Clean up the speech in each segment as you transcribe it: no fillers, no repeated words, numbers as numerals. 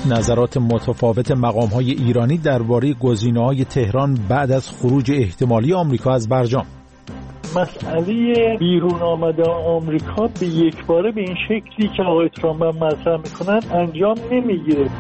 نظرات متفاوت مقام‌های ایرانی درباره گزینه‌های تهران بعد از خروج احتمالی آمریکا از برجام. مسئله بیرون آمدن آمریکا به یک باره به این شکلی که آقای ترامپ مطرح میکنن انجام نمیگیره.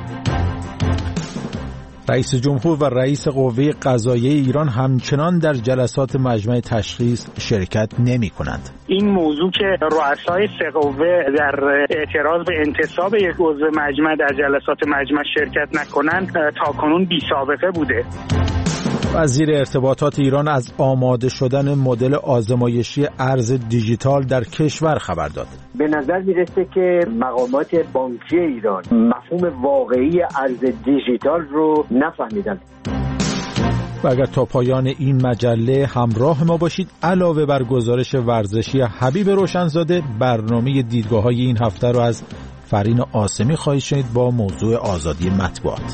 رئیس جمهور و رئیس قوه قضاییه ایران همچنان در جلسات مجمع تشخیص شرکت نمی‌کنند. این موضوع که رؤسای سه قوه در اعتراض به انتصاب یک عضو مجمع در جلسات مجمع شرکت نکنند تاکنون بی‌سابقه بوده. وزیر ارتباطات ایران از آماده شدن مدل آزمایشی ارز دیجیتال در کشور خبر داد. به نظر میرسه که مقامات بانکی ایران مفهوم واقعی ارز دیجیتال رو نفهمیدن. و اگر تا پایان این مجله همراه ما باشید، علاوه بر گزارش ورزشی حبیب روشنزاده، برنامه دیدگاه‌های این هفته رو از فرین عاصمی خواهید شنید با موضوع آزادی مطبوعات.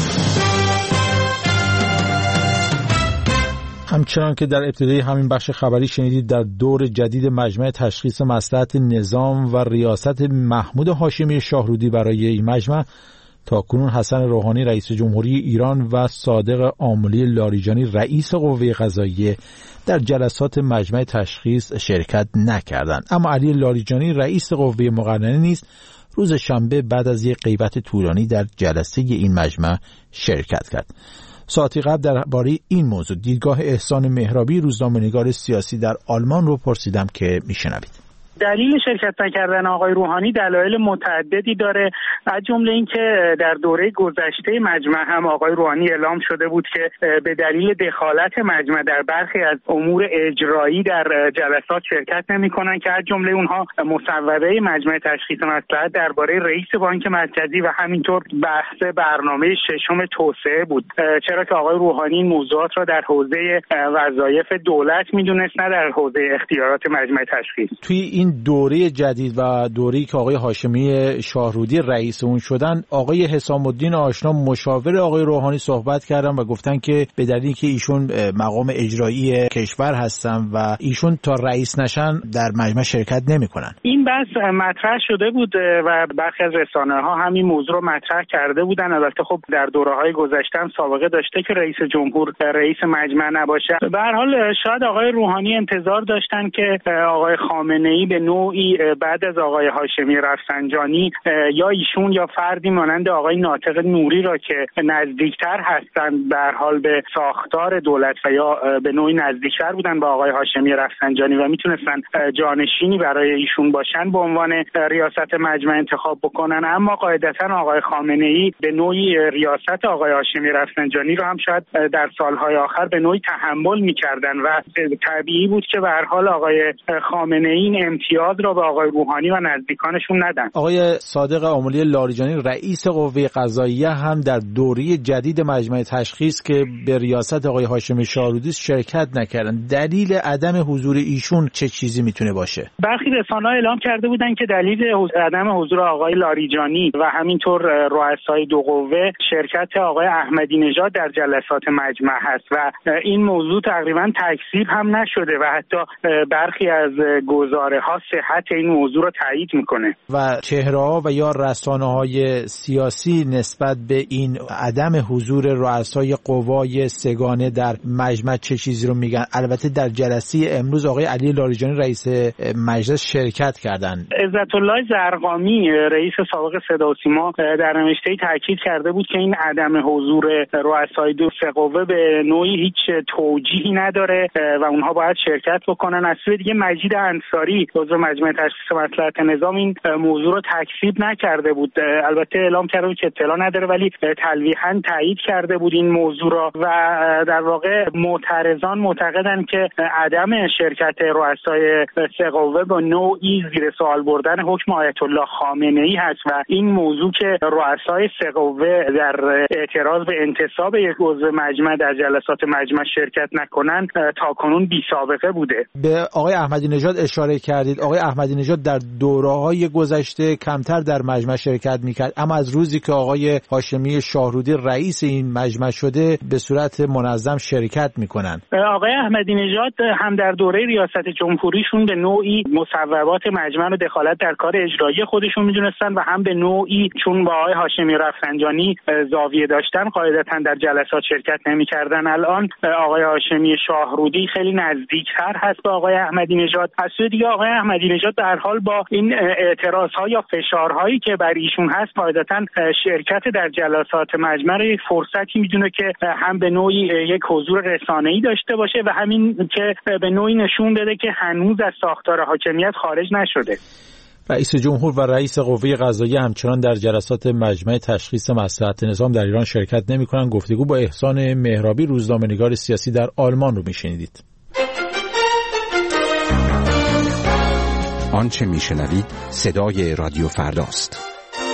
همچنان که در ابتدای همین بخش خبری شنیدید، در دور جدید مجمع تشخیص مصلحت نظام و ریاست محمود هاشمی شاهرودی برای این مجمع، تاکنون حسن روحانی رئیس جمهوری ایران و صادق آملی لاریجانی رئیس قوه قضاییه در جلسات مجمع تشخیص شرکت نکردند. اما علی لاریجانی رئیس قوه مقننه نیز روز شنبه بعد از یک غیبت طولانی در جلسه این مجمع شرکت کرد. ساعتی قبل درباره این موضوع دیدگاه احسان مهرابی، روزنامه‌نگار سیاسی در آلمان رو پرسیدم که میشنوید. دلیل شرکت نکردن آقای روحانی دلایل متعددی داره، از جمله اینکه در دوره گذشته مجمع هم آقای روحانی اعلام شده بود که به دلیل دخالت مجمع در برخی از امور اجرایی در جلسات شرکت نمی‌کنن که از جمله اونها مصوبه مجمع تشخیص مصلحت درباره رئیس بانک مرکزی و همینطور بحث برنامه ششم توسعه بود، چرا که آقای روحانی این موضوعات را در حوزه وظایف دولت می‌دونست، نه در حوزه اختیارات مجمع تشخیص. توی این دوره جدید و دوره‌ای که آقای هاشمی شاهرودی رئیس اون شدن، آقای حسام الدین آشنا مشاور آقای روحانی صحبت کردن و گفتن که به دلیلی که ایشون مقام اجرایی کشور هستن و ایشون تا رئیس نشن در مجمع شرکت نمی‌کنن. این بحث مطرح شده بود و برخی از رسانه‌ها همین موضوع رو مطرح کرده بودن. البته خب در دوره‌های گذشته هم سابقه داشته که رئیس جمهور رئیس مجمع نباشه. به هر حال شاید آقای روحانی انتظار داشتن که آقای خامنه‌ای به نوعی بعد از آقای هاشمی رفسنجانی یا ایشون یا فردی مانند آقای ناطق نوری را که نزدیکتر هستند به هر حال به ساختار دولت و یا به نوعی نزدیکتر بودن با آقای هاشمی رفسنجانی و میتونستن جانشینی برای ایشون باشن به عنوان ریاست مجمع انتخاب بکنن، اما قاعدتا آقای خامنه‌ای به نوعی ریاست آقای هاشمی رفسنجانی رو هم شاید در سالهای آخر به نوعی تحمل میکردن و طبیعی بود که به هر حال آقای خامنه‌ای این امتیاز را به آقای روحانی و نزدیکانشون ندن. آقای صادق آملی لاریجانی رئیس قوه قضاییه هم در دوره جدید مجمع تشخیص که به ریاست آقای هاشمی شاهرودی شرکت نکردن، دلیل عدم حضور ایشون چه چیزی میتونه باشه؟ برخی رسانه‌ها اعلام کرده بودن که دلیل عدم حضور آقای لاریجانی و همینطور رؤسای دو قوه شرکت آقای احمدی نژاد در جلسات مجمع هست و این موضوع تقریبا تکذیب هم نشده و حتی برخی از گزاره‌ها صحت این موضوع رو تایید میکنه. و چهره‌ها و یا رسانه‌های سیاسی نسبت به این عدم حضور رؤسای قوای سگانه در مجمع چه چیزی رو میگن؟ البته در جلسه امروز آقای علی لاریجانی رئیس مجلس شرکت کردن. عزت الله زرقامی رئیس سابق صدا و سیما در نوشته‌ای تاکید کرده بود که این عدم حضور رؤسای دو سه قوه به نوعی هیچ توجیهی نداره و اونها باید شرکت بکنن. از سوی دیگه مجید انصاری عضو مجمع تشخیص مصلحت نظام این موضوع رو تکذیب نکرده بود، البته اعلام کرده بود که اطلاع نداره ولی تلویحاً تایید کرده بود این موضوع را و در واقع معترضان معتقدن که عدم شرکت رؤسای سه قوه با نوعی زیر سوال بردن حکم آیت الله خامنه‌ای هست و این موضوع که رؤسای سه قوه در اعتراض به انتصاب یک عضو مجمع در جلسات مجمع شرکت نکنن تاکنون بی‌سابقه بوده. به آقای احمدی نژاد اشاره کردید کردید آقای احمدی نژاد در دوره‌های گذشته کمتر در مجمع شرکت میکرد، اما از روزی که آقای هاشمی شاهرودی رئیس این مجمع شده به صورت منظم شرکت میکنن. آقای احمدی نژاد هم در دوره ریاست جمهوریشون به نوعی مصوبات مجمع رو دخالت در کار اجرایی خودشون میدونستن و هم به نوعی چون با آقای هاشمی رفسنجانی زاویه داشتن قاعدتاً در جلسات شرکت نمی‌کردن. الان آقای هاشمی شاهرودی خیلی نزدیکتر هست به آقای احمدی نژاد. از سوی دیگه آقای احمدی نژاد در حال با این اعتراض‌ها یا فشارهایی که بر ایشون هست قاعدتاً شرکت در جلسات مجمع رو یک فرصتی میدونه که هم به نوعی یک حضور رسانه‌ای داشته باشه و همین که به نوعی نشون بده که هنوز از ساختار حاکمیت خارج نشده. رئیس جمهور و رئیس قوه قضاییه همچنان در جلسات مجمع تشخیص مصلحت نظام در ایران شرکت نمی‌کنند. گفتگو با احسان مهرابی روزنامه‌نگار سیاسی در آلمان رو می‌شنیدید. آنچه می‌شنوید صدای رادیو فرداست.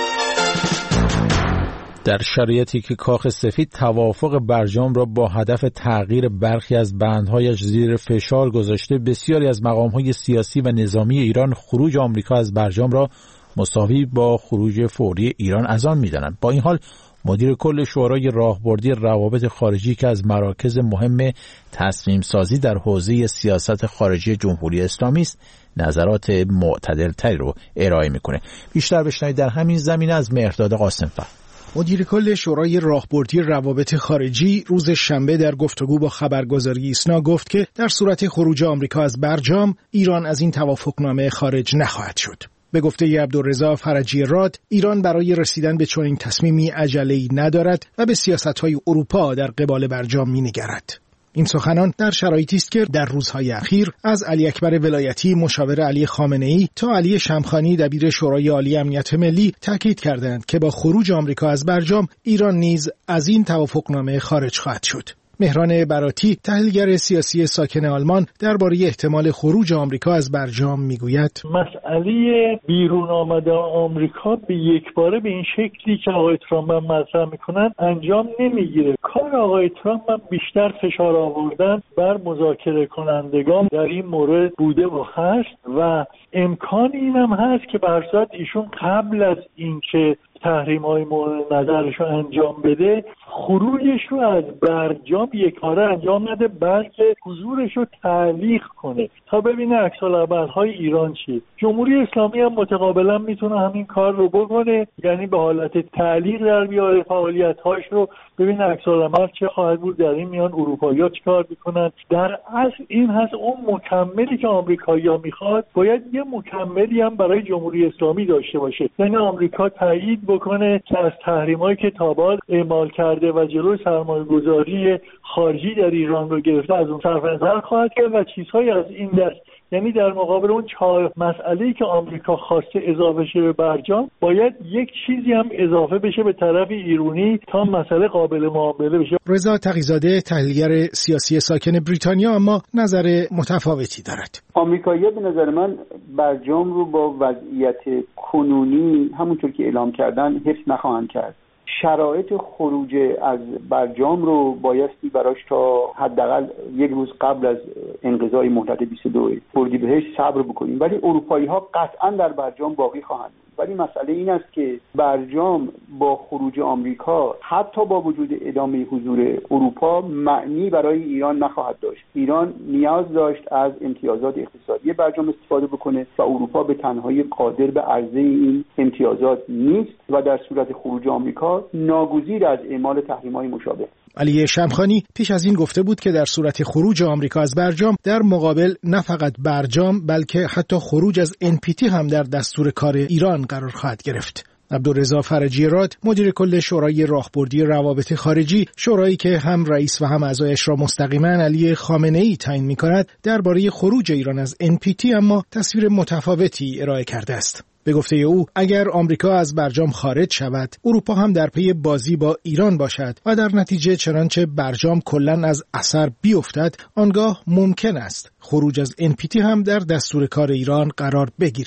در شرایطی که کاخ سفید توافق برجام را با هدف تغییر برخی از بندهایش زیر فشار گذاشته، بسیاری از مقام‌های سیاسی و نظامی ایران خروج آمریکا از برجام را مساوی با خروج فوری ایران از آن می‌دانند. با این حال مدیر کل شورای راهبردی روابط خارجی که از مراکز مهم تصمیم سازی در حوزه سیاست خارجی جمهوری اسلامی است، نظرات معتدل‌تری رو ارائه می‌کنه. بیشتر بشنوید در همین زمینه از مهرداد قاسم‌فر. مدیر کل شورای راهبردی روابط خارجی روز شنبه در گفتگو با خبرگزاری ایسنا گفت که در صورت خروج آمریکا از برجام، ایران از این توافقنامه خارج نخواهد شد. به گفته عبدالرضا فرجی راد، ایران برای رسیدن به چنین تصمیمی عجله‌ای ندارد و به سیاست‌های اروپا در قبال برجام می‌نگرد. این سخنان در شرایطی است که در روزهای اخیر از علی اکبر ولایتی مشاور علی خامنه‌ای تا علی شمخانی دبیر شورای عالی امنیت ملی تاکید کردند که با خروج آمریکا از برجام، ایران نیز از این توافقنامه خارج خواهد شد. مهران براتی، تحلیلگر سیاسی ساکن آلمان، درباره احتمال خروج آمریکا از برجام میگوید: مسئله بیرون آمدن آمریکا به یک باره به این شکلی که آقای ترامپ مطرح میکنن انجام نمیگیره. کار آقای ترامپ بیشتر فشار آوردن بر مذاکره کنندگان در این مورد بوده و هست و امکان این هم هست که به هر صورت ایشون قبل از اینکه تحریم‌های مورد نظرش رو انجام بده، خروجش رو از برجام یکباره انجام نده، بلکه حضورش رو تعلیق کنه تا ببینه عکس‌العمل‌های ایران چیه. جمهوری اسلامی هم متقابلا میتونه همین کار رو بکنه، یعنی به حالت تعلیق در بیاره فعالیت‌هاش رو، ببینه عکس‌العمل چه خواهد بود در این میان، اروپایی‌ها چیکار میکنن. در اصل این هست اون مکملی که آمریکایی‌ها میخواد باید یه مکملی هم برای جمهوری اسلامی داشته باشه، یعنی آمریکا تایید بکنه که از تحریم‌هایی که تا به حال اعمال کرده و جلوی سرمایه‌گذاری خارجی در ایران رو گرفته از اون صرف نظر خواهد کرد و چیزهای از این دست. یعنی در مقابل اون 4 مسئله‌ای که آمریکا خواسته اضافه شه به برجام، باید یک چیزی هم اضافه بشه به طرف ایرانی تا مسئله قابل معامله بشه. رضا تقی‌زاده، تحلیلگر سیاسی ساکن بریتانیا، اما نظر متفاوتی دارد. آمریکایی‌ها به نظر من برجام رو با وضعیت کنونی همونطور که اعلام کردن حفظ نخواهند کرد. شرایط خروج از برجام رو بایستی براش تا حداقل یک روز قبل از انقضای مهلت 22 اردیبهشت صبر بکنیم، ولی اروپایی‌ها قطعاً در برجام باقی خواهند بود. ولی مسئله این است که برجام با خروج آمریکا حتی با وجود ادامه حضور اروپا معنی برای ایران نخواهد داشت. ایران نیاز داشت از امتیازات اقتصادی برجام استفاده بکنه و اروپا به تنهایی قادر به عرضه این امتیازات نیست و در صورت خروج آمریکا ناگزیر از اعمال تحریم‌های مشابه. علی شمخانی پیش از این گفته بود که در صورت خروج آمریکا از برجام، در مقابل نه فقط برجام بلکه حتی خروج از NPT هم در دستور کار ایران قرار خواهد گرفت. عبدالرضا فرجی راد، مدیر کل شورای راهبردی روابط خارجی، شورایی که هم رئیس و هم اعضایش را مستقیما علی خامنه‌ای تعیین می‌کند، درباره خروج ایران از NPT اما تصویر متفاوتی ارائه کرده است. به گفته او، اگر آمریکا از برجام خارج شود، اروپا هم در پی بازی با ایران باشد و در نتیجه چنانچه برجام کلاً از اثر بیفتد، آنگاه ممکن است خروج از NPT هم در دستور کار ایران قرار بگیرد.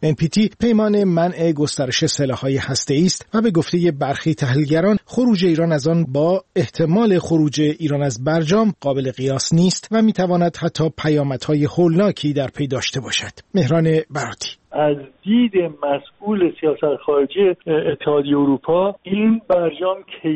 NPT پیمان منع گسترش سلاح‌های هسته‌ای است و به گفته برخی تحلیلگران خروج ایران از آن با احتمال خروج ایران از برجام قابل قیاس نیست و می‌تواند حتی پیامدهای هولناکی در پی داشته باشد. مهران براتی: از دید مسئول سیاست خارجی اتحادیه اروپا این برجام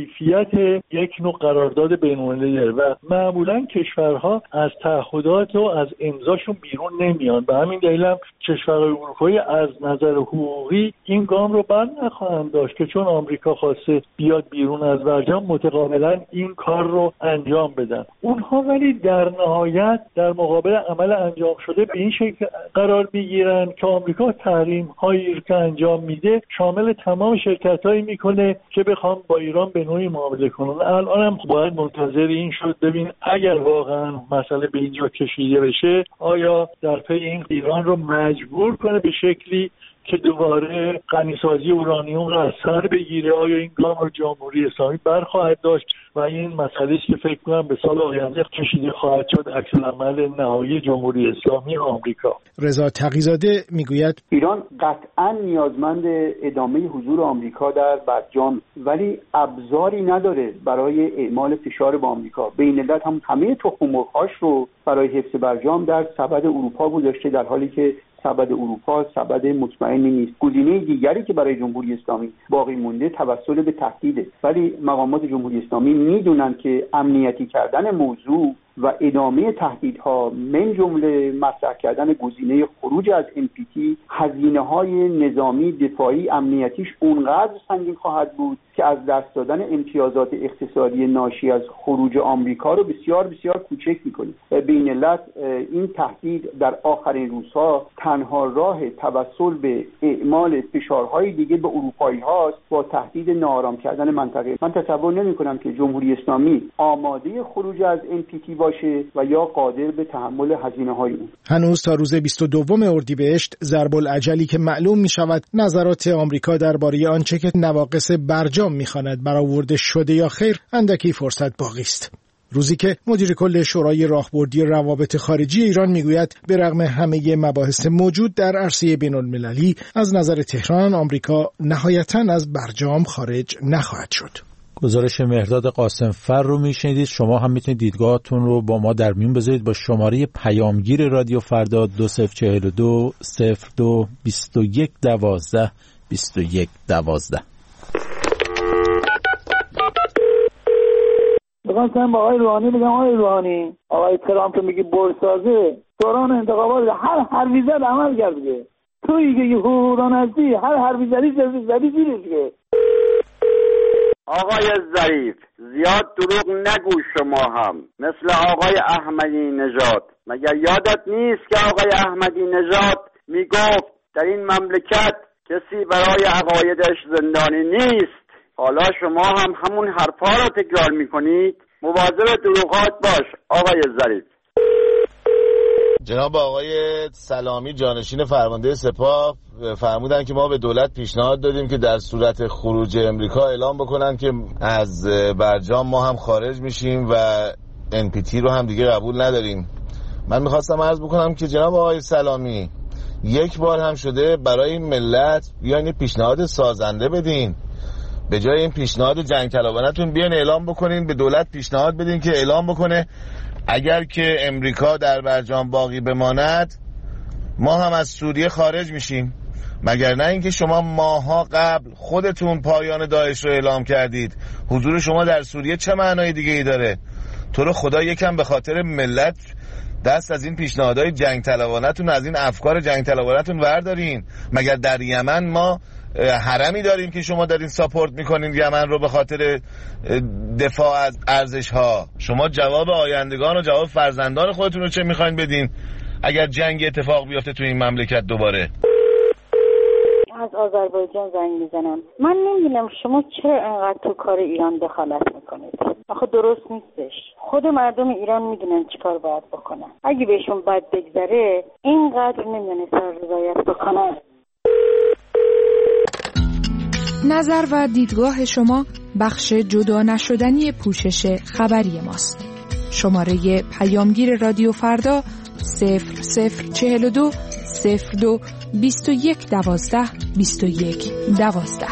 کیفیت یک نوع قرارداد بین‌المللی داره و معمولا کشورها از تعهدات و از امضاشون بیرون نمیان. به همین دلیل هم کشورهای اروپایی از نظر حقوقی این گام رو بر نخواهند داشت که چون آمریکا خواسته بیاد بیرون از برجام متقابلا این کار رو انجام بدن. اونها ولی در نهایت در مقابل عمل انجام شده به این شکل قرار میگیرن که آمریکا تحریم هایی که انجام میده شامل تمام شرکت‌هایی میکنه که بخوام با ایران به نوعی معامله کنن. الان هم باید منتظر این شد ببین اگر واقعا مسئله به اینجا کشیده بشه آیا در پی این ایران رو مجبور کنه به شکلی که دوباره غنیسازی اورانیوم را از سر بگیره. آیا این گام رو جمهوری اسلامی برخواهد داشت و این مسئله است که فکر کنم به سال آینده کشیده خواهد شد عکس‌العمل نهایی جمهوری اسلامی آمریکا. رضا تقی‌زاده میگوید ایران قطعاً نیازمند ادامه حضور آمریکا در برجام ولی ابزاری نداره برای اعمال فشار با آمریکا. به این علت هم همه تخم مرغ‌هاش رو برای حفظ برجام در سبد اروپا گذاشته، در حالی که سبد اروپا سبد مطمئنی نیست. گزینه دیگری که برای جمهوری اسلامی باقی مونده توسل به تهدیده، ولی مقامات جمهوری اسلامی میدونن که امنیتی کردن موضوع و ادامه تهدیدها من جمله مطرح کردن گزینه خروج از NPT هزینه‌های نظامی دفاعی امنیتیش اونقدر سنگین خواهد بود که از دست دادن امتیازات اقتصادی ناشی از خروج آمریکا رو بسیار بسیار کوچک می‌کنه. به این علت این تهدید در آخرین روزها تنها راه توسل به اعمال فشارهای دیگه به اروپایی هاست با تهدید ناآرام کردن منطقه. من تصور نمی‌کنم که جمهوری اسلامی آماده خروج از NPT باشه و یا قادر به تحمل هزینه‌های اون. هنوز تا روز 22 اردیبهشت ضرب العجلی که معلوم می‌شود نظرات آمریکا درباره آنچه که نواقص برجام می‌خواند برآورده شده یا خیر اندکی فرصت باقی است. روزی که مدیر کل شورای راهبردی روابط خارجی ایران میگوید به رغم همه مباحث موجود در عرصه بین‌المللی از نظر تهران آمریکا نهایتاً از برجام خارج نخواهد شد. گزارش مهرداد قاسمفر رو میشنیدید. شما هم میتونید دیدگاهتون رو با ما در میون بذارید با شماره پیامگیر رادیو فردا 2042 02 21 12 21 12. بخواستم با آقای روحانی بگم آقای روحانی آقای ترامپ میگه برسازه دوران انتخابات هر حرفی زد عمل کرد دیگه. تویی که حقوقدان هستی هر حرفی زدی زیرش که آقای ظریف زیاد دروغ نگو شما هم مثل آقای احمدی نژاد. مگر یادت نیست که آقای احمدی نژاد میگفت در این مملکت کسی برای عقایدش زندانی نیست؟ حالا شما هم همون حرفا رو تکرار میکنید. مواظب دروغات باش آقای ظریف. جناب آقای سلامی جانشین فرمانده سپاه فرمودن که ما به دولت پیشنهاد دادیم که در صورت خروج امریکا اعلام بکنن که از برجام ما هم خارج میشیم و NPT رو هم دیگه قبول نداریم. من میخواستم عرض بکنم که جناب آقای سلامی یک بار هم شده برای ملت بیاین پیشنهاد سازنده بدین، به جای این پیشنهاد جنگ طلبانه‌تون بیاین اعلام بکنین، به دولت پیشنهاد بدین که اعلام بکنه اگر که امریکا در برجام باقی بماند ما هم از سوریه خارج میشیم. مگر نه اینکه شما ماها قبل خودتون پایان داعش رو اعلام کردید. حضور شما در سوریه چه معنای دیگه ای داره؟ تو رو خدا یکم به خاطر ملت دست از این پیشنهادهای جنگ طلبانه‌تون، از این افکار جنگ طلبانه‌تون وردارین. مگر در یمن ما حرمی داریم که شما دارین ساپورت میکنین یمن رو به خاطر دفاع از ارزش ها؟ شما جواب آیندگان و جواب فرزندان خودتون رو چه میخواین بدین اگر جنگ اتفاق بیفته تو این مملکت دوباره؟ از آذربایجان زنگ میزنم. من نمیدونم شما چرا انقدر تو کار ایران دخالت میکنید. آخه درست نیستش. خود مردم ایران میدونن چیکار باید بکنن. اگه بهشون بد بگذره اینقدر نمیدونن رضایت بکنن. نظر و دیدگاه شما بخش جدا نشدنی پوشش خبری ماست. شماره پیامگیر رادیو فردا 0042 02 21 12 21 12.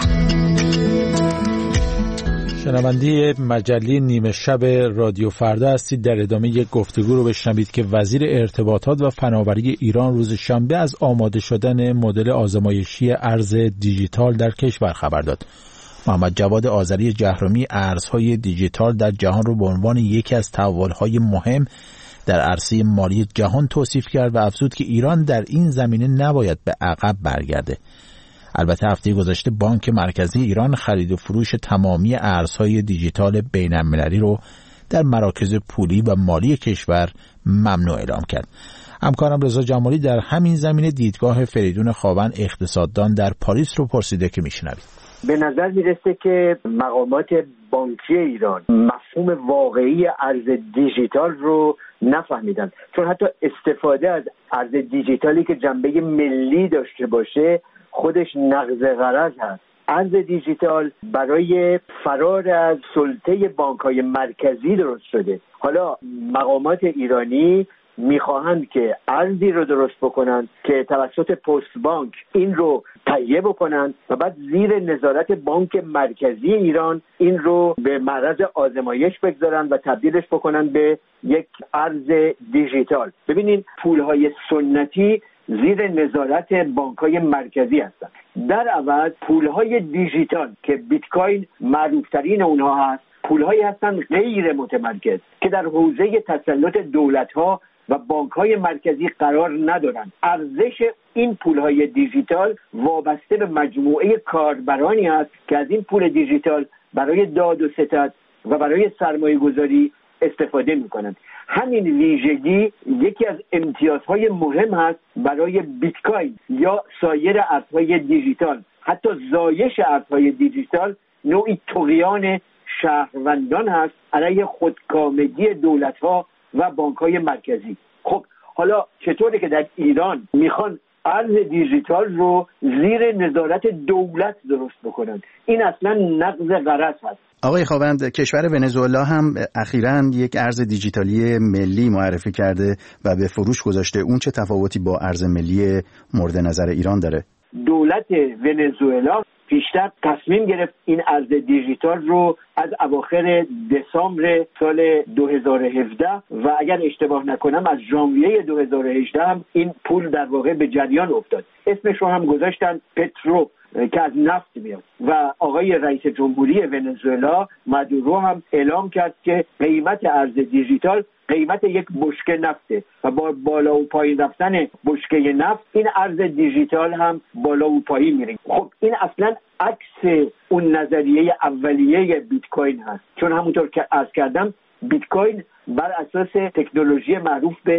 شنونده مجله نیمه شب رادیو فردا هستید. در ادامه یک گفتگو رو بشنوید که وزیر ارتباطات و فناوری ایران روز شنبه از آماده شدن مدل آزمایشی ارز دیجیتال در کشور خبر داد. محمد جواد آذری جهرمی ارزهای دیجیتال در جهان رو به عنوان یکی از تحول‌های مهم در عرصه مالی جهان توصیف کرد و افزود که ایران در این زمینه نباید به عقب برگرده. البته هفته گذشته بانک مرکزی ایران خرید و فروش تمامی ارزهای دیجیتال بین‌المللی رو در مراکز پولی و مالی کشور ممنوع اعلام کرد. همکارم رضا جمالی در همین زمینه دیدگاه فریدون خاون اقتصاددان در پاریس رو پرسیده که میشنوید. به نظر میرسه که مقامات بانکی ایران مفهوم واقعی ارز دیجیتال رو نفهمیدن، چون حتی استفاده از ارز دیجیتالی که جنبه ملی داشته باشه خودش نقض غرض هست. ارز دیجیتال برای فرار از سلطه بانک‌های مرکزی درست شده. حالا مقامات ایرانی میخواهند که ارزی رو درست بکنن که توسط پست بانک این رو تهیه بکنن و بعد زیر نظارت بانک مرکزی ایران این رو به معرض آزمایش بگذارن و تبدیلش بکنن به یک ارز دیجیتال. ببینین پولهای سنتی زیر نظارت بانک‌های مرکزی هستند. در عوض پولهای دیجیتال که بیت کوین معروف‌ترین اونها هست، پولهایی هستند غیر متمرکز که در حوزه تسلط دولت‌ها و بانک‌های مرکزی قرار ندارند. ارزش این پولهای دیجیتال وابسته به مجموعه کاربرانی است که از این پول دیجیتال برای داد و ستد و برای سرمایه‌گذاری استفاده می‌کنند. همین ویژگی یکی از امتیازهای مهم هست برای بیت کوین یا سایر ارزهای دیجیتال. حتی زایش ارزهای دیجیتال نوعی طغیان شهروندان هست علیه خودکامگی دولت‌ها و بانک‌های مرکزی. خب حالا چطوره که در ایران میخوان ارز دیجیتال رو زیر نظارت دولت درست بکنن؟ این اصلا نقض غرض هست. آقای خاوند، کشور ونزوئلا هم اخیراً یک ارز دیجیتالی ملی معرفی کرده و به فروش گذاشته. اون چه تفاوتی با ارز ملی مورد نظر ایران داره؟ دولت ونزوئلا پیشتر تصمیم گرفت این ارز دیجیتال رو از اواخر دسامبر سال 2017 و اگر اشتباه نکنم از ژانویه 2018 هم این پول در واقع به جریان افتاد. اسمش رو هم گذاشتن پترو که از نفت میاد و آقای رئیس جمهوری ونزوئلا مادورو هم اعلام کرد که قیمت ارز دیجیتال قیمت یک بشکه نفته و با بالا و پایین رفتن بشکه نفت این ارز دیجیتال هم بالا و پایین میره. خب این اصلا عکس اون نظریه اولیه بیت کوین هست، چون همونطور که عرض کردم بیت کوین بر اساس تکنولوژی معروف به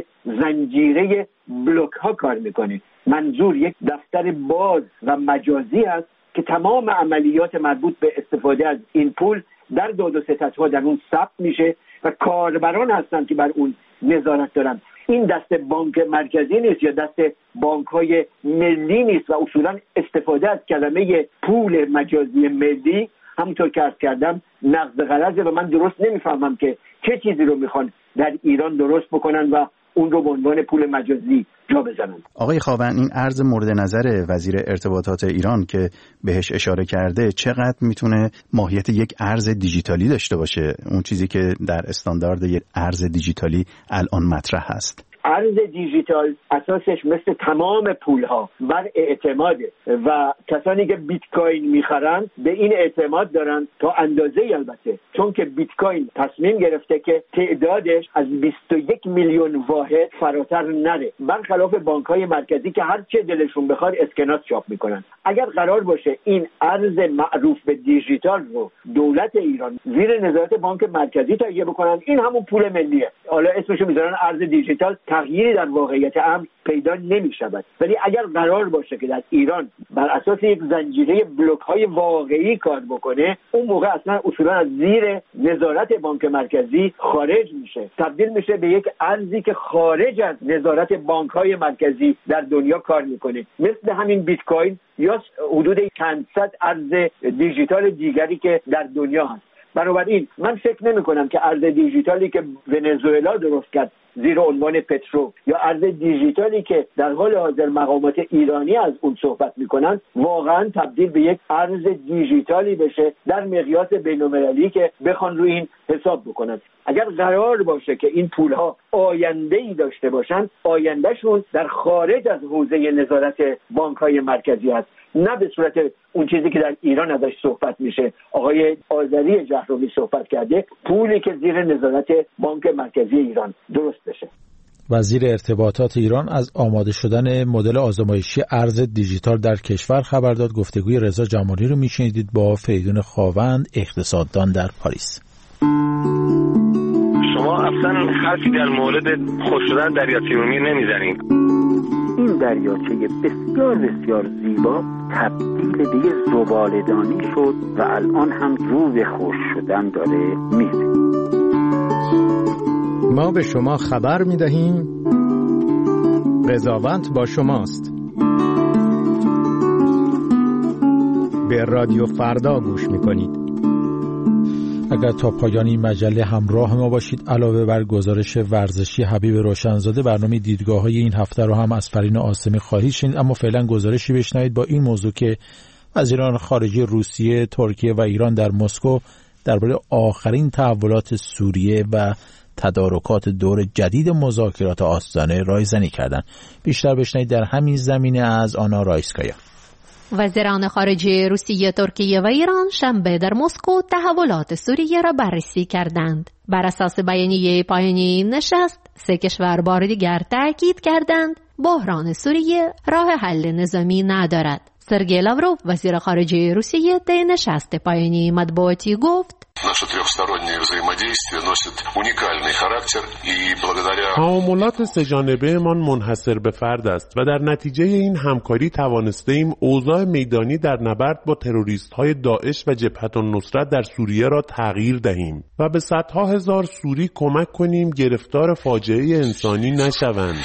زنجیره بلوک ها کار میکنه. منظور یک دفتر باز و مجازی است که تمام عملیات مربوط به استفاده از این پول در داد و ستدها در اون ثبت میشه و کاربران هستن که بر اون نظارت دارن. این دست بانک مرکزی نیست یا دست بانک‌های ملی نیست و اصولا استفاده از کلمه پول مجازی ملی همونطور که عرض کردم نقض غرضه و من درست نمیفهمم که چه چیزی رو میخوان در ایران درست بکنن و اون رو به عنوان پول مجازی جا بزنن. آقای خاون، این ارز مورد نظر وزیر ارتباطات ایران که بهش اشاره کرده چقدر میتونه ماهیت یک ارز دیجیتالی داشته باشه؟ اون چیزی که در استاندارد یک ارز دیجیتالی الان مطرح هست. ارز دیجیتال اساسش مثل تمام پولها بر اعتماده و کسانی که بیت کوین میخرن به این اعتماد دارن تا اندازه‌ای، البته چون که بیت کوین تصمیم گرفته که تعدادش از 21 میلیون واحد فراتر نره، برخلاف بانک‌های مرکزی که هر چه دلشون بخواد اسکناس چاپ میکنن. اگر قرار باشه این ارز معروف به دیجیتال رو دولت ایران زیر نظارت بانک مرکزی تهیه بکنن، این همون پول ملیه. حالا اسمشو میذارن ارز دیجیتال، تغییری در واقعیت امر پیدا نمی‌شود. ولی اگر قرار باشه که در ایران بر اساس یک زنجیره بلوک‌های واقعی کار بکنه، اون موقع اصلا اصولا از زیر نظارت بانک مرکزی خارج میشه، تبدیل میشه به یک ارزی که خارج از نظارت بانک‌های مرکزی در دنیا کار میکنه، مثل همین بیت کوین یا حدود چند صد ارز دیجیتال دیگری که در دنیا هست. بنابراین من فکر نمی کنم که ارز دیجیتالی که ونزوئلا درست کرد زیر عنوان پترو یا ارز دیجیتالی که در حال حاضر مقامات ایرانی از اون صحبت میکنن واقعا تبدیل به یک ارز دیجیتالی بشه در مقیاس بین‌المللی که بخوان روی این حساب بکنن. اگر قرار باشه که این پولها آینده‌ای داشته باشن، آیندهشون در خارج از حوزه نظارت بانک‌های مرکزی است، نه به صورت اون چیزی که در ایران ازش صحبت میشه. آقای آذری جهرومی صحبت کرده پولی که زیر نظارت بانک مرکزی ایران درست بشه. وزیر ارتباطات ایران از آماده شدن مدل آزمایشی ارز دیجیتال در کشور خبر داد. گفتگوی رضا جمالی رو میشنیدید با فریدون خاوند، اقتصاددان در پاریس. شما اصلا حرفی در مورد خوش شدن دریاچه ارومیه نمیزنید. این دریاچه بسیار بسیار زیبا تبدیل به یه زباله‌دانی شد و الان هم رو به خوش شدن داره میره. ما به شما خبر میدهیم قضاوت با شماست. به رادیو فردا گوش میکنید. اگر تا پایان این مجله همراه ما باشید، علاوه بر گزارش ورزشی حبیب روشنزاده، برنامه دیدگاه‌های این هفته رو هم از فرین عاصمی خواهید شنید. اما فعلا گزارشی بشنوید با این موضوع که وزیران خارجه روسیه، ترکیه و ایران در مسکو درباره آخرین تحولات سوریه و تدارکات دور جدید مذاکرات آستانه رایزنی کردند. بیشتر بشنوید در همین زمینه از آنا رایسکایا. وزیران خارجه روسیه، ترکیه و ایران شنبه در مسکو تحولات سوریه را بررسی کردند. بر اساس بیانیه پایانی نشست، سه کشور بار دیگر تاکید کردند بحران سوریه راه حل نظامی ندارد. سرگئی لاوروف، وزیر خارجه روسیه، در نشست پایانی مطبوعاتی گفت: تعاملات سه‌جانبه‌مان منحصر به فرد است و در نتیجه این همکاری توانسته‌ایم اوضاع میدانی در نبرد با تروریست‌های داعش و جبهة النصرت در سوریه را تغییر دهیم و به صدها هزار سوری کمک کنیم گرفتار فاجعه انسانی نشوند.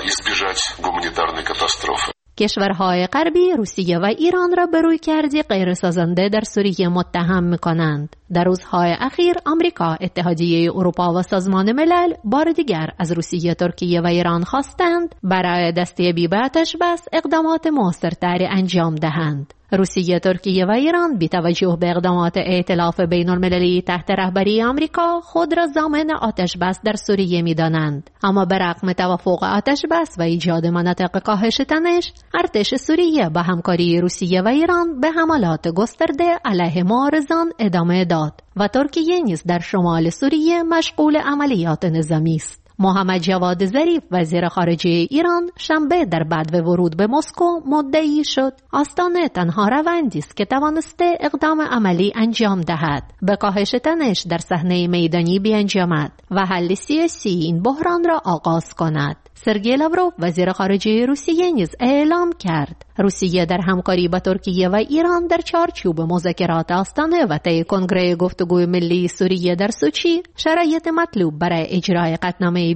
کشورهای غربی روسیه و ایران را به رویکردی غیرسازنده در سوریه متهم می‌کنند. در روزهای اخیر آمریکا، اتحادیه اروپا و سازمان ملل بار دیگر از روسیه، ترکیه و ایران خواستند برای دستیابی به آتش بس اقدامات موثرتری انجام دهند. روسیه، ترکیه و ایران بی توجه به اقدامات ائتلاف بین المللی تحت رهبری آمریکا خود را ضامن آتش بس در سوریه می‌دانند. اما برغم توافق آتش بس و ایجاد مناطق کاهش تنش، ارتش سوریه با همکاری روسیه و ایران به حملات گسترده علیه معارضان ادامه داد و ترکیه نیز در شمال سوریه مشغول عملیات نظامی است. محمد جواد ظریف، وزیر خارجه ایران، شنبه در بدو ورود به مسکو مدعی شد آستانه تنها روندی است که توانسته اقدام عملی انجام دهد، به کاهش تنش در صحنه میدانی بیانجامد و حل سیاسی این بحران را آغاز کند. سرگئی لاوروف، وزیر خارجه روسیه، نیز اعلام کرد روسیه در همکاری با ترکیه و ایران در چارچوب مذاکرات آستانه و طی کنگره گفتگوی ملی سوریه در سوچی شرایط مطلوب برای اجرای قطعنامه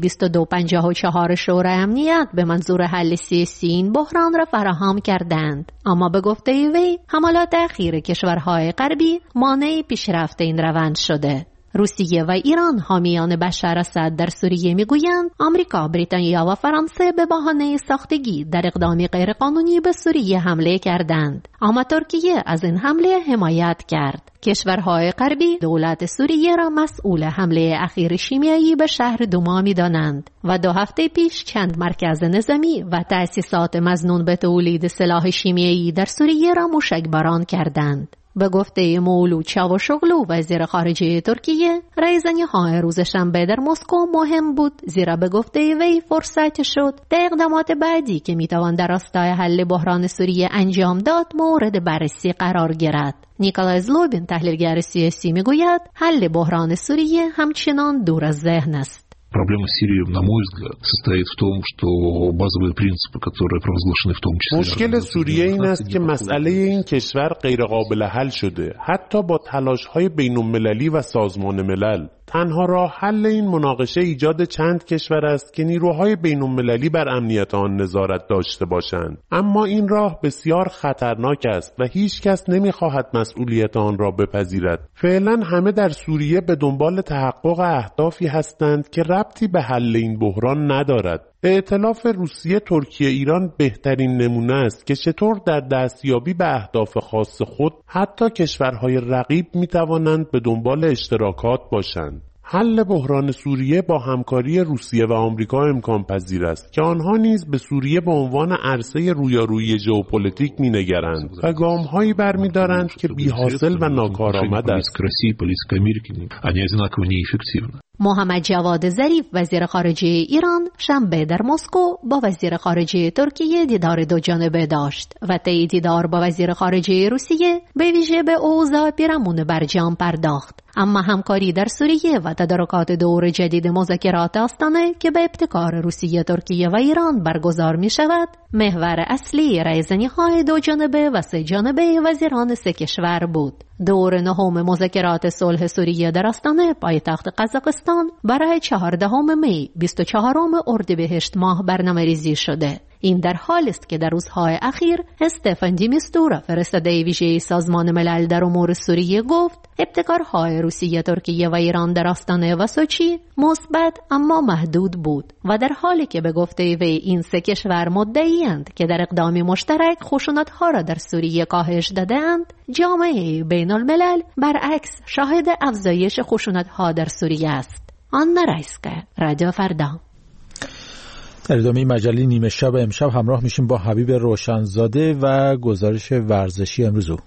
2254 شورای امنیت به منظور حل سیاسی این بحران را فراهم کردند. اما به گفته وی حملات اخیر کشورهای غربی مانع پیشرفت این روند شده. روسیه و ایران، حامیان بشار اسد در سوریه، میگویند آمریکا، بریتانیا و فرانسه به بهانه ساختگی در اقدامی غیرقانونی به سوریه حمله کردند، اما ترکیه از این حمله حمایت کرد. کشورهای غربی دولت سوریه را مسئول حمله اخیر شیمیایی به شهر دوما می‌دانند و 2 هفته پیش چند مرکز نظامی و تأسیسات مظنون به تولید سلاح شیمیایی در سوریه را موشکباران کردند. به گفته مولود چاوشوغلو، وزیر خارجه ترکیه، رایزنی‌های روز شنبه در مسکو مهم بود، زیرا به گفته وی فرصت شد در اقدامات بعدی که میتوان در راستای حل بحران سوریه انجام داد مورد بررسی قرار گیرد. نیکولای زلوبین، تحلیلگر سیاسی، میگوید حل بحران سوریه همچنان دور از ذهن است. Проблема Сирии, на мой взгляд, состоит в том, что базовые принципы, которые провозглашены в том числе... مشکل سوریه این است که مسئله این کشور غیر قابل حل شده، حتی با تلاش‌های بین‌المللی و سازمان ملل. تنها راه حل این مناقشه ایجاد چند کشور است که نیروهای بین‌المللی بر امنیت آن نظارت داشته باشند، اما این راه بسیار خطرناک است و هیچ کس نمی‌خواهد مسئولیت آن را بپذیرد. فعلا همه در سوریه به دنبال تحقق اهدافی هستند که ربطی به حل این بحران ندارد. ائتلاف روسیه ترکیه ایران بهترین نمونه است که چطور در دستیابی به اهداف خاص خود حتی کشورهای رقیب می‌توانند به دنبال اشتراکات باشند. حل بحران سوریه با همکاری روسیه و آمریکا امکان پذیر است که آنها نیز به سوریه به عنوان عرصه رویارویی ژئوپلیتیک می‌نگرند و گام‌هایی برمی‌دارند که بی‌حاصل و ناکارآمد است. محمد جواد ظریف وزیر خارجه ایران شنبه در مسکو با وزیر خارجه ترکیه دیدار دو جانبه داشت و طی دیدار با وزیر خارجه روسیه به ویژه به اوضاع پیرامون برجام پرداخت. اما همکاری در سوریه و تدارکات دور جدید مذاکرات آستانه که به ابتکار روسیه، ترکیه و ایران برگزار می شود، محور اصلی رایزنی‌های دو جانبه و سه جانبه وزیران سه کشور بود. دور نهم مذاکرات صلح سوریه در آستانه پایتخت قزاقستان برای 14 می 24 اردیبهشت ماه برنامه‌ریزی شده. این در حالی است که در روزهای اخیر استفان دی میستورا فرستاده ویژه سازمان ملل در امور سوریه گفت ابتکارهای روسیه، ترکیه و ایران در آستانه و سوچی مثبت اما محدود بود و در حالی که به گفته وی این سه کشور مدعی‌اند که در اقدامی مشترک خشونت‌ها را در سوریه کاهش داده‌اند، جامعه بین الملل برعکس شاهد افزایش خشونت‌ها در سوریه است. آنا رایسکا، رادیو فردا. در ادامه مجله نیمه شب امشب همراه میشیم با حبیب روشنزاده و گزارش ورزشی امروز او.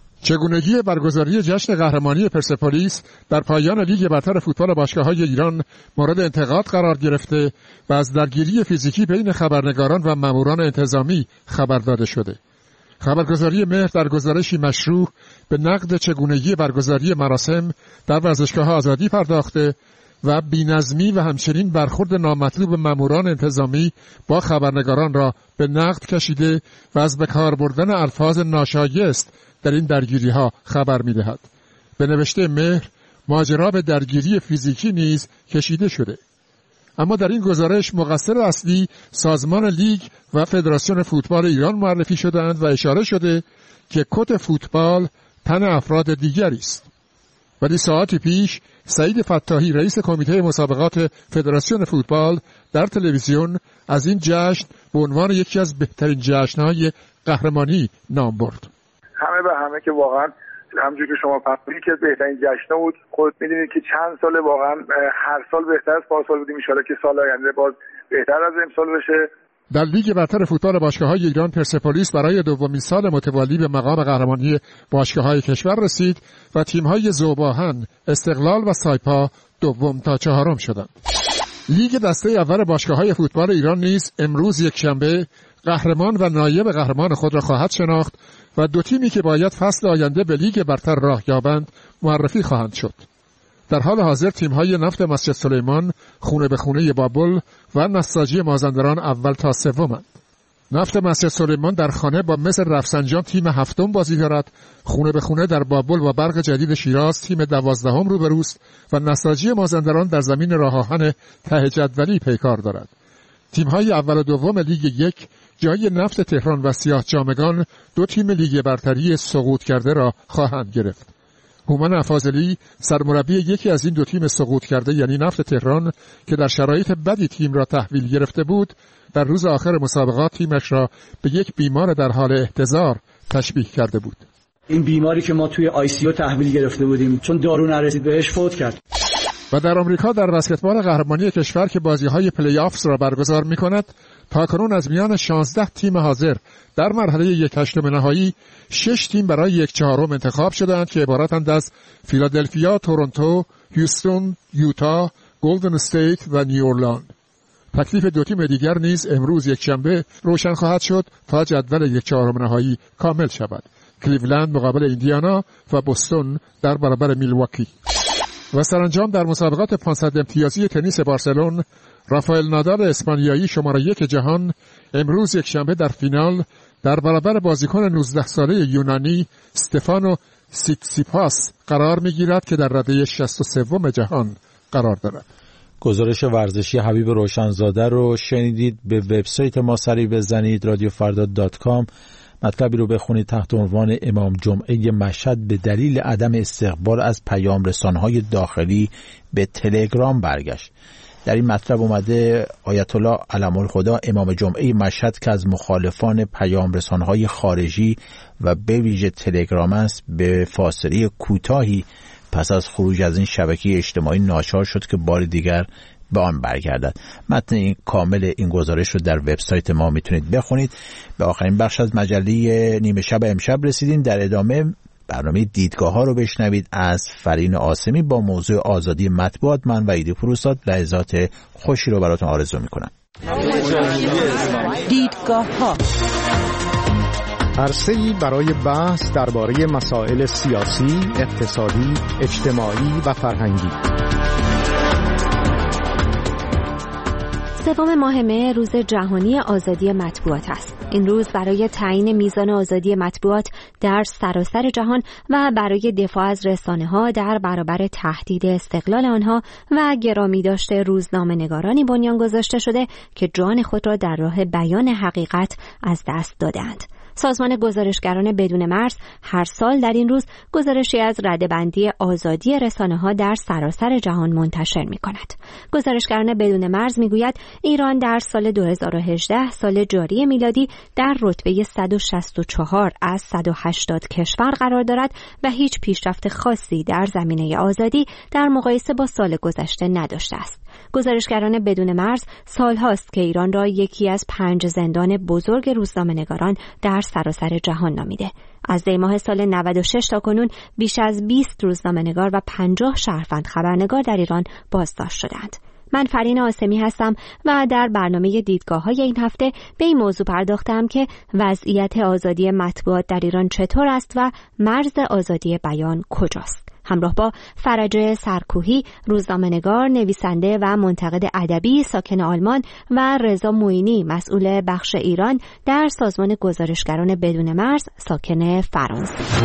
چگونگی برگزاری جشن قهرمانی پرسپولیس در پایان لیگ برتر فوتبال باشگاه‌های ایران مورد انتقاد قرار گرفته و از درگیری فیزیکی بین خبرنگاران و ماموران انتظامی خبر داده شده. خبرگزاری مهر در گزارشی مشروع به نقد چگونگی برگزاری مراسم در ورزشگاه‌ها آزادی پرداخته و بی‌نظمی و همچنین برخورد نامطلوب ماموران انتظامی با خبرنگاران را به نقد کشیده و از به کار بردن الفاظ ناشایست در این درگیری‌ها خبر می‌دهد. به نوشته مهر، ماجرا به درگیری فیزیکی نیز کشیده شده. اما در این گزارش مقصر اصلی سازمان لیگ و فدراسیون فوتبال ایران معرفی شدند و اشاره شده که کت فوتبال تن افراد دیگری است. ولی ساعتی پیش سعید فتاحی رئیس کمیته مسابقات فدراسیون فوتبال در تلویزیون از این جشن به عنوان یکی از بهترین جشن‌های قهرمانی نام برد. همه به همه که واقعا همونجوری که شما فرمودید که بهترین جشن بود. خودت می‌دونید که چند سال واقعا هر سال بهتر از پارسال بودیم، ان شاءالله که سال آینده باز بهتر از امسال بشه. در لیگ برتر فوتبال باشگاه‌های ایران پرسپولیس برای دومین سال متوالی به مقام قهرمانی باشگاه‌های کشور رسید و تیم‌های ذوب‌آهن، استقلال و سایپا دوم تا چهارم شدند. لیگ دسته اول باشگاه‌های فوتبال ایران نیز امروز یکشنبه قهرمان و نایب قهرمان خود را خواهد شناخت و دو تیمی که باید فصل آینده به لیگ برتر راه یابند معرفی خواهند شد. در حال حاضر تیم‌های نفت مسجد سلیمان، خونه به خونه بابل و نساجی مازندران اول تا سومند. نفت مسجد سلیمان در خانه با مصر رفسنجان تیم هفتم بازی دارد، خونه به خونه در بابل و برق جدید شیراز تیم 12 روبروست و نساجی مازندران در زمین راه آهن ته جدولی پیکار دارد. تیم‌های اول و دوم لیگ یک جای نفت تهران و سیاه جامگان دو تیم لیگ برتری سقوط کرده را خواهند گرفت. هومن افاضلی سرمربی یکی از این دو تیم سقوط کرده یعنی نفت تهران که در شرایط بدی تیم را تحویل گرفته بود، در روز آخر مسابقات تیمش را به یک بیمار در حال احتضار تشبیه کرده بود. این بیماری که ما توی ICU تحویل گرفته بودیم چون دارو نرسید بهش فوت کرد. و در آمریکا در بسکتبال قهرمانی کشور که بازی‌های پلی آفز را برگزار می‌کند، تاکنون از میان 16 تیم حاضر در مرحله 1/8 نهایی 6 تیم برای 1/4 انتخاب شدند که عبارتند از فیلادلفیا، تورنتو، هیوستون، یوتا، گلدن استیت و نیوورلند. تکلیف دو تیم دیگر نیز امروز یکشنبه روشن خواهد شد تا جدول 1/4 نهایی کامل شود. کلیولند مقابل ایندیانا و بوستون در برابر میلواکی. و سرانجام در مسابقات 500 امتیازی تنیس بارسلون، رافائل نادال اسپانیایی شماره 1 جهان امروز یکشنبه در فینال در برابر بازیکن 19 ساله یونانی استفانو سیتسیپاس قرار می‌گیرد که در رده 63 جهان قرار دارد. گزارش ورزشی حبیب روشنزاده رو شنیدید. به وبسایت ما سری بزنید radiofarda.com. مطلبی رو بخونید تحت عنوان امام جمعه مشهد به دلیل عدم استقبال از پیام رسانه‌های داخلی به تلگرام برگشت. در این مطلب اومده آیت الله علم‌الهدی امام جمعه مشهد که از مخالفان پیام رسانه‌های خارجی و به ویژه تلگرام است، به فاصله کوتاهی پس از خروج از این شبکه اجتماعی ناچار شد که بار دیگر به آن برگردد. متن این کامل این گزارش رو در وبسایت ما میتونید بخونید. به آخرین بخش از مجله نیمه شب امشب رسیدیم. در ادامه برنامه دیدگاه ها رو بشنوید از فرین آسمی با موضوع آزادی مطبوعات. من و ایدی پروستاد لحظات خوشی رو براتون آرزو میکنم. دیدگاه ها، عرصه‌ای برای بحث درباره مسائل سیاسی، اقتصادی، اجتماعی و فرهنگی. سوم ماه مه روز جهانی آزادی مطبوعات است. این روز برای تعیین میزان آزادی مطبوعات در سراسر جهان و برای دفاع از رسانه‌ها در برابر تهدید استقلال آنها و گرامی داشته روزنامه‌نگارانی بنیان گذاشته شده که جان خود را در راه بیان حقیقت از دست دادند. سازمان گزارشگران بدون مرز هر سال در این روز گزارشی از رده‌بندی آزادی رسانه‌ها در سراسر جهان منتشر می‌کند. گزارشگران بدون مرز می‌گوید ایران در سال 2018 سال جاری میلادی در رتبه 164 از 180 کشور قرار دارد و هیچ پیشرفت خاصی در زمینه آزادی در مقایسه با سال گذشته نداشته است. گزارشگران بدون مرز سالهاست که ایران را یکی از 5 زندان بزرگ روزنامه‌نگاران در سراسر جهان نامیده. از دی ماه سال 96 تا کنون بیش از 20 روزنامه‌نگار و 50 شهروند خبرنگار در ایران بازداشت شدند. من فرین آسمی هستم و در برنامه دیدگاه‌های این هفته به این موضوع پرداختم که وضعیت آزادی مطبوعات در ایران چطور است و مرز آزادی بیان کجاست. همراه با فرج سرکوهی، روزنامه‌نگار، نویسنده و منتقد ادبی ساکن آلمان و رضا معینی، مسئول بخش ایران در سازمان گزارشگران بدون مرز ساکن فرانسه.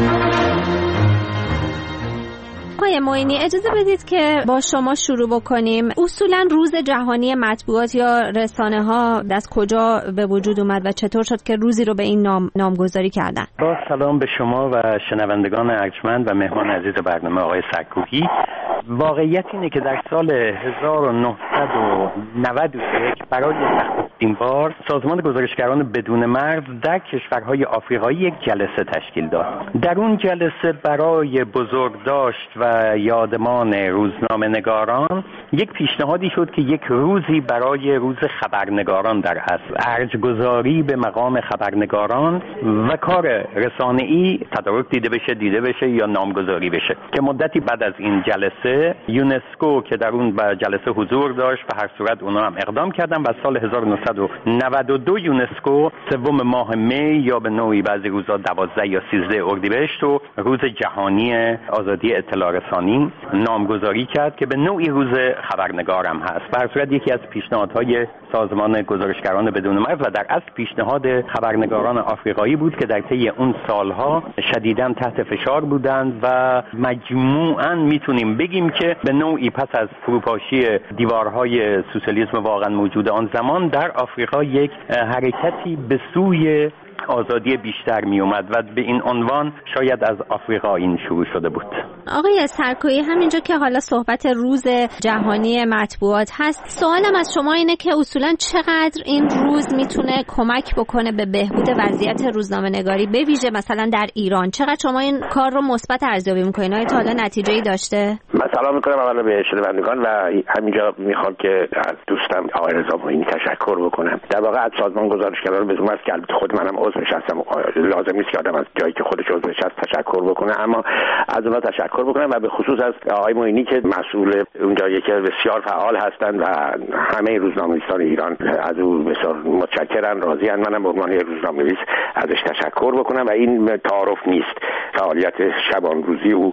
آقای معینی، اجازه بدید که با شما شروع بکنیم. اصولا روز جهانی مطبوعات یا رسانه‌ها از کجا به وجود اومد و چطور شد که روزی رو به این نامگذاری کردن؟ با سلام به شما و شنوندگان ارجمند و مهمان عزیز برنامه آقای سرکوهی. واقعیت اینه که در سال 1991 برای نخستین بار سازمان گزارشگران بدون مرز در کشورهای آفریقایی یک جلسه تشکیل داد. در اون جلسه برای بزرگداشت و یادمان روزنامه‌نگاران یک پیشنهادی شد که یک روزی برای روز خبرنگاران در اصل ارج‌گذاری به مقام خبرنگاران و کار رسانه‌ای تدارک دیده بشه یا نامگذاری بشه، که مدتی بعد از این جلسه یونسکو که در اون جلسه حضور داشت به هر صورت اونا هم اقدام کردن و سال 1992 یونسکو سوم ماه می یا به نوعی بعضی روزا 12 یا 13 اردیبهشت رو روز جهانی آزادی اطلاع رسانی نامگذاری کرد که به نوعی روز خبرنگارم هست. به هر صورت یکی از پیشنهادهای سازمان گزارشگران بدون مرز و در اصل پیشنهاد خبرنگاران آفریقایی بود که در طی اون سالها شدیداً تحت فشار بودند و مجموعاً میتونیم بگیم که به نوعی پس از فروپاشی دیوارهای سوسیالیسم واقعا موجود آن زمان در آفریقا یک حرکتی به سوی آزادی بیشتر می اومد و به این عنوان شاید از آفریقا این شروع شده بود. آقای سرکویی، همینجا که حالا صحبت روز جهانی مطبوعات هست، سوالم از شما اینه که اصولا چقدر این روز میتونه کمک بکنه به بهبود وضعیت روزنامه‌نگاری به ویژه مثلا در ایران؟ چقدر شما این کار رو مثبت ارزیابی می‌کنید؟ آیا تا حالا نتیجه‌ای داشته؟ من سلام می‌کنم اولا به شنوندگان و همینجا می‌خوام که از دوستم آقای رضا معینی تشکر بکنم. در واقع از سازمان گزارشگران بدون مرز که البته خود منم عضوش هستم، لازم نیست که آدم از جایی که خودش عضوش هست تشکر بکنه، اما از اونها تشکر بکنم و به خصوص از آقای معینی که مسئول اونجا یکی بسیار فعال هستند و همه روزنامه‌نویسان ایران از او بسیار متشکرم، راضی‌ام. منم به عنوان روزنامه‌نویس ازش تشکر بکنم و این تعارف نیست. فعالیت شبانروزی او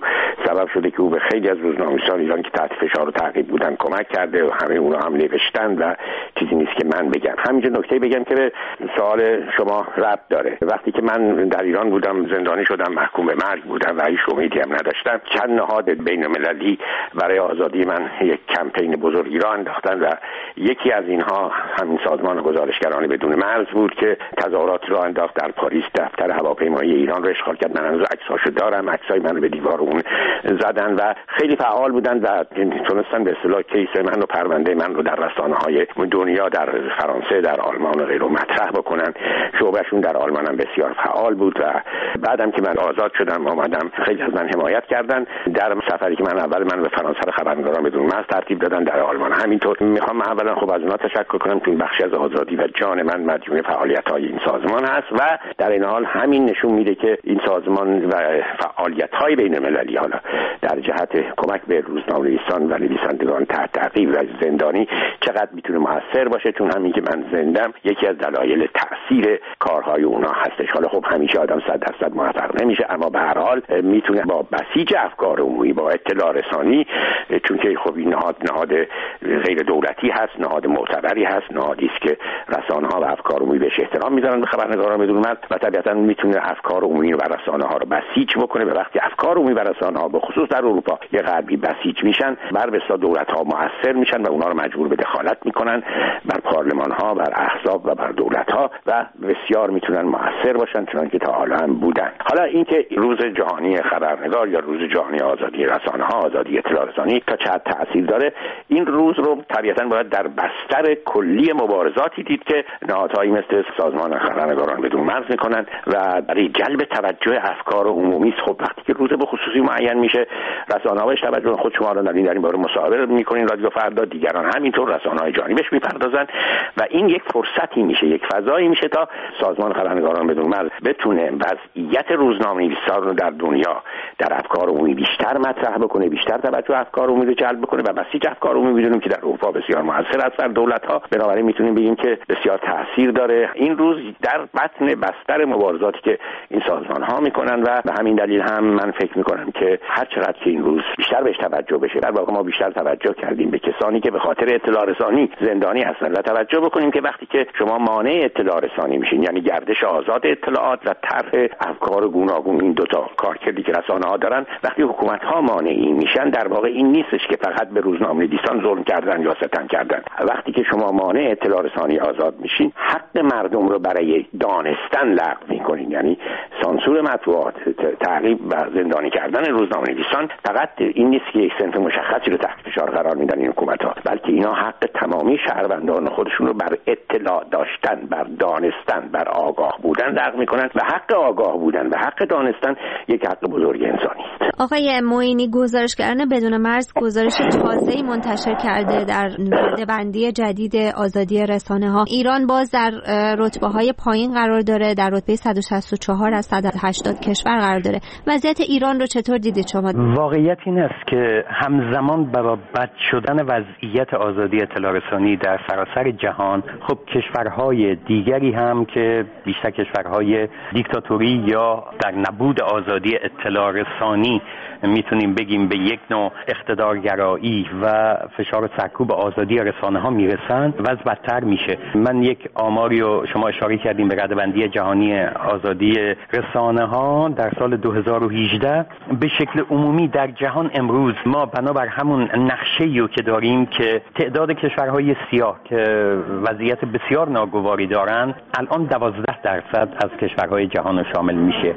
سبب شده که او به خیلی از روزنامه‌نویسان ایران که تحت فشار و تعقیب بودن کمک کرده و همه اونا هم نوشتن و چیزی نیست که من بگم. همینجا نکته بگم که به سوال شما ربط داره. وقتی که من در ایران بودم، زندانی شدم، محکوم به مرگ بودم و هیچ امیدی هم نداشتم، چند نهاد بین‌المللی برای آزادی من یک کمپین بزرگی را انداختن و یکی از اینها همین سازمان گزارشگران بدون مرز بود که تظاهرات را انداخت در پاریس. دفتر هواپیمایی ایران رو اشغال کرد. من هنوز عکساشو دارم، عکسای من رو به دیوار اون زدن و خیلی فعال بودن و تونستن به اصطلاح کیس من و پرونده من رو در رسانه‌های دنیا، در فرانسه، در آلمان و غیره مطرح بکنن. شعبهشون در آلمان هم بسیار فعال بود و بعدم که من آزاد شدم اومدم، خیلی از من حمایت کردن. در سفری که من به فرانسه خبرنگاران بدون مرز ترتیب دادن، در آلمان همینطور. میخوام اولا خب از اونها تشکر کنم که این بخشی از آزادی و جان من مدیون فعالیت‌های این سازمان هست و در این حال همین نشون میده که این سازمان و فعالیت‌های بین‌المللی حالا در جهت کمک به روزنامه‌نویسان و نویسندگان تحت تعقیب و زندانی چقدر میتونه موثر باشه. چون همین که من زندم یکی از دلایل تأثیر کارهای اونها هستش. حالا خب همیشه آدم 100% موفق نمیشه، اما به هر حال میتونه با بسیج افکار عمومی، با اطلاع رسانی، چون که خب این نهاد غیر دولتی هست، نهاد معتبری هست، نهادی است که رسانه‌ها و افکار عمومی بهش احترام میذارن، به خبرنگاران بدون مرز، و طبیعتاً میتونه افکار عمومی و رسانه‌ها رو بسیج بکنه. و وقتی افکار عمومی و رسانه‌ها به خصوص در اروپا یه غربی بسیج میشن، بر بسا دولت‌ها مؤثر میشن و اونها رو مجبور به دخالت میکنن بر پارلمان‌ها، بر احزاب و بر دولت‌ها و بسیار میتونن مؤثر باشن، چنانکه تا حالا هم بودن. حالا اینکه روز جهانی خبرنگار یا روز جهانی آزادی رسانه‌ها، آزادی اطلاع رسانی تا چه تأثیر داره، این روز رو طبیعتاً باید در بستر کلی مبارزاتی دید که نهادهایی مثل سازمان خبرنگاران بدون مرز میکنن و برای جلب توجه افکار عمومی. خب وقتی که روز به خصوصی معین میشه، رسانه‌ها بهش توجه، خود شما رو در این باره مصاحبه میکنین، رادیو فردا، دیگران همینطور، رسانه‌های جهانی بهش میپردازن و این یک فرصتی میشه، یک فضایی میشه تا سازمان خبرنگاران بدون مرز بتونه وضعیت روزنامه‌نویسان رو در دنیا در افکار عمومی بیشتر مطرح بکنه، بیشتر توجه افکار عمومی رو جلب بکنه و بسیج افکار عمومی میدونیم که در اروپا بسیار موثر است در دولت‌ها. بنابراین میتونیم بگیم که بسیار تاثیر داره این روز در بطن بستر مبارزاتی که این سازمان‌ها میکنن و به همین دلیل هم من فکر میکنم که هر چقدر که این روز بیشتر بهش توجه بشه، در واقع ما بیشتر توجه کردیم به کسانی که به خاطر اطلاع رسانی زندانی هستن و توجه بکنیم که وقتی که شما مانع اطلاع رسانی میشین، یعنی گردش آزاد اطلاعات و طرح افکار گوناگون، این دوتا کارکردی که رسانه‌ها دارن، وقتی حکومت‌ها مانعی میشن، در واقع این نیستش که فقط به روزنامه‌نویسان ظلم کردن یا ستم کردن. وقتی که شما مانع اطلاع رسانی آزاد میشین، حق مردم رو برای دانستن لغو میکنین، یعنی سانسور مطبوعات، تعقیب و زندانی کردن روزنامه‌نویسان فقط این نیست که یک صنف مشخصی رو تحت فشار قرار میدن این حکومت‌ها، بلکه اینا حق تمامی شهروندان خودشون رو بر اطلاع داشتن، بر دانستن، بر آگاه بودن لغو میکنن و حق آگاه بودن و حق دانستن یک حق بزرگ انسانی است. آقای معینی، گزارشگران بدون مرز گزارش تازه‌ای منتشر کرده در رده‌بندی جدید آزادی رسانه‌ها. ایران باز در رتبه‌های پایین قرار داره، در رتبه 164 از 180 کشور قرار داره. وضعیت ایران رو چطور دیدید شما؟ واقعیت این است که همزمان با بد شدن وضعیت آزادی اطلاع رسانی در سراسر جهان، خب کشورهای دیگری هم که بیشتر کشورهای دیکتاتوری یا در نبود آزادی اطلاع رسانی میتونیم بگیم به یک نوع اقتدارگرایی و فشار و سرکوب آزادی رسانه ها میرسن، وضع بدتر میشه. من یک آماری رو شما اشاره کردیم به رده‌بندی جهانی آزادی رسانه ها در سال 2018 به شکل عمومی در جهان امروز ما بنابر همون نقشه‌ای رو که داریم که تعداد کشورهای سیاه که وضعیت بسیار ناگواری دارن الان 12% از کشورهای جهان رو شامل میشه.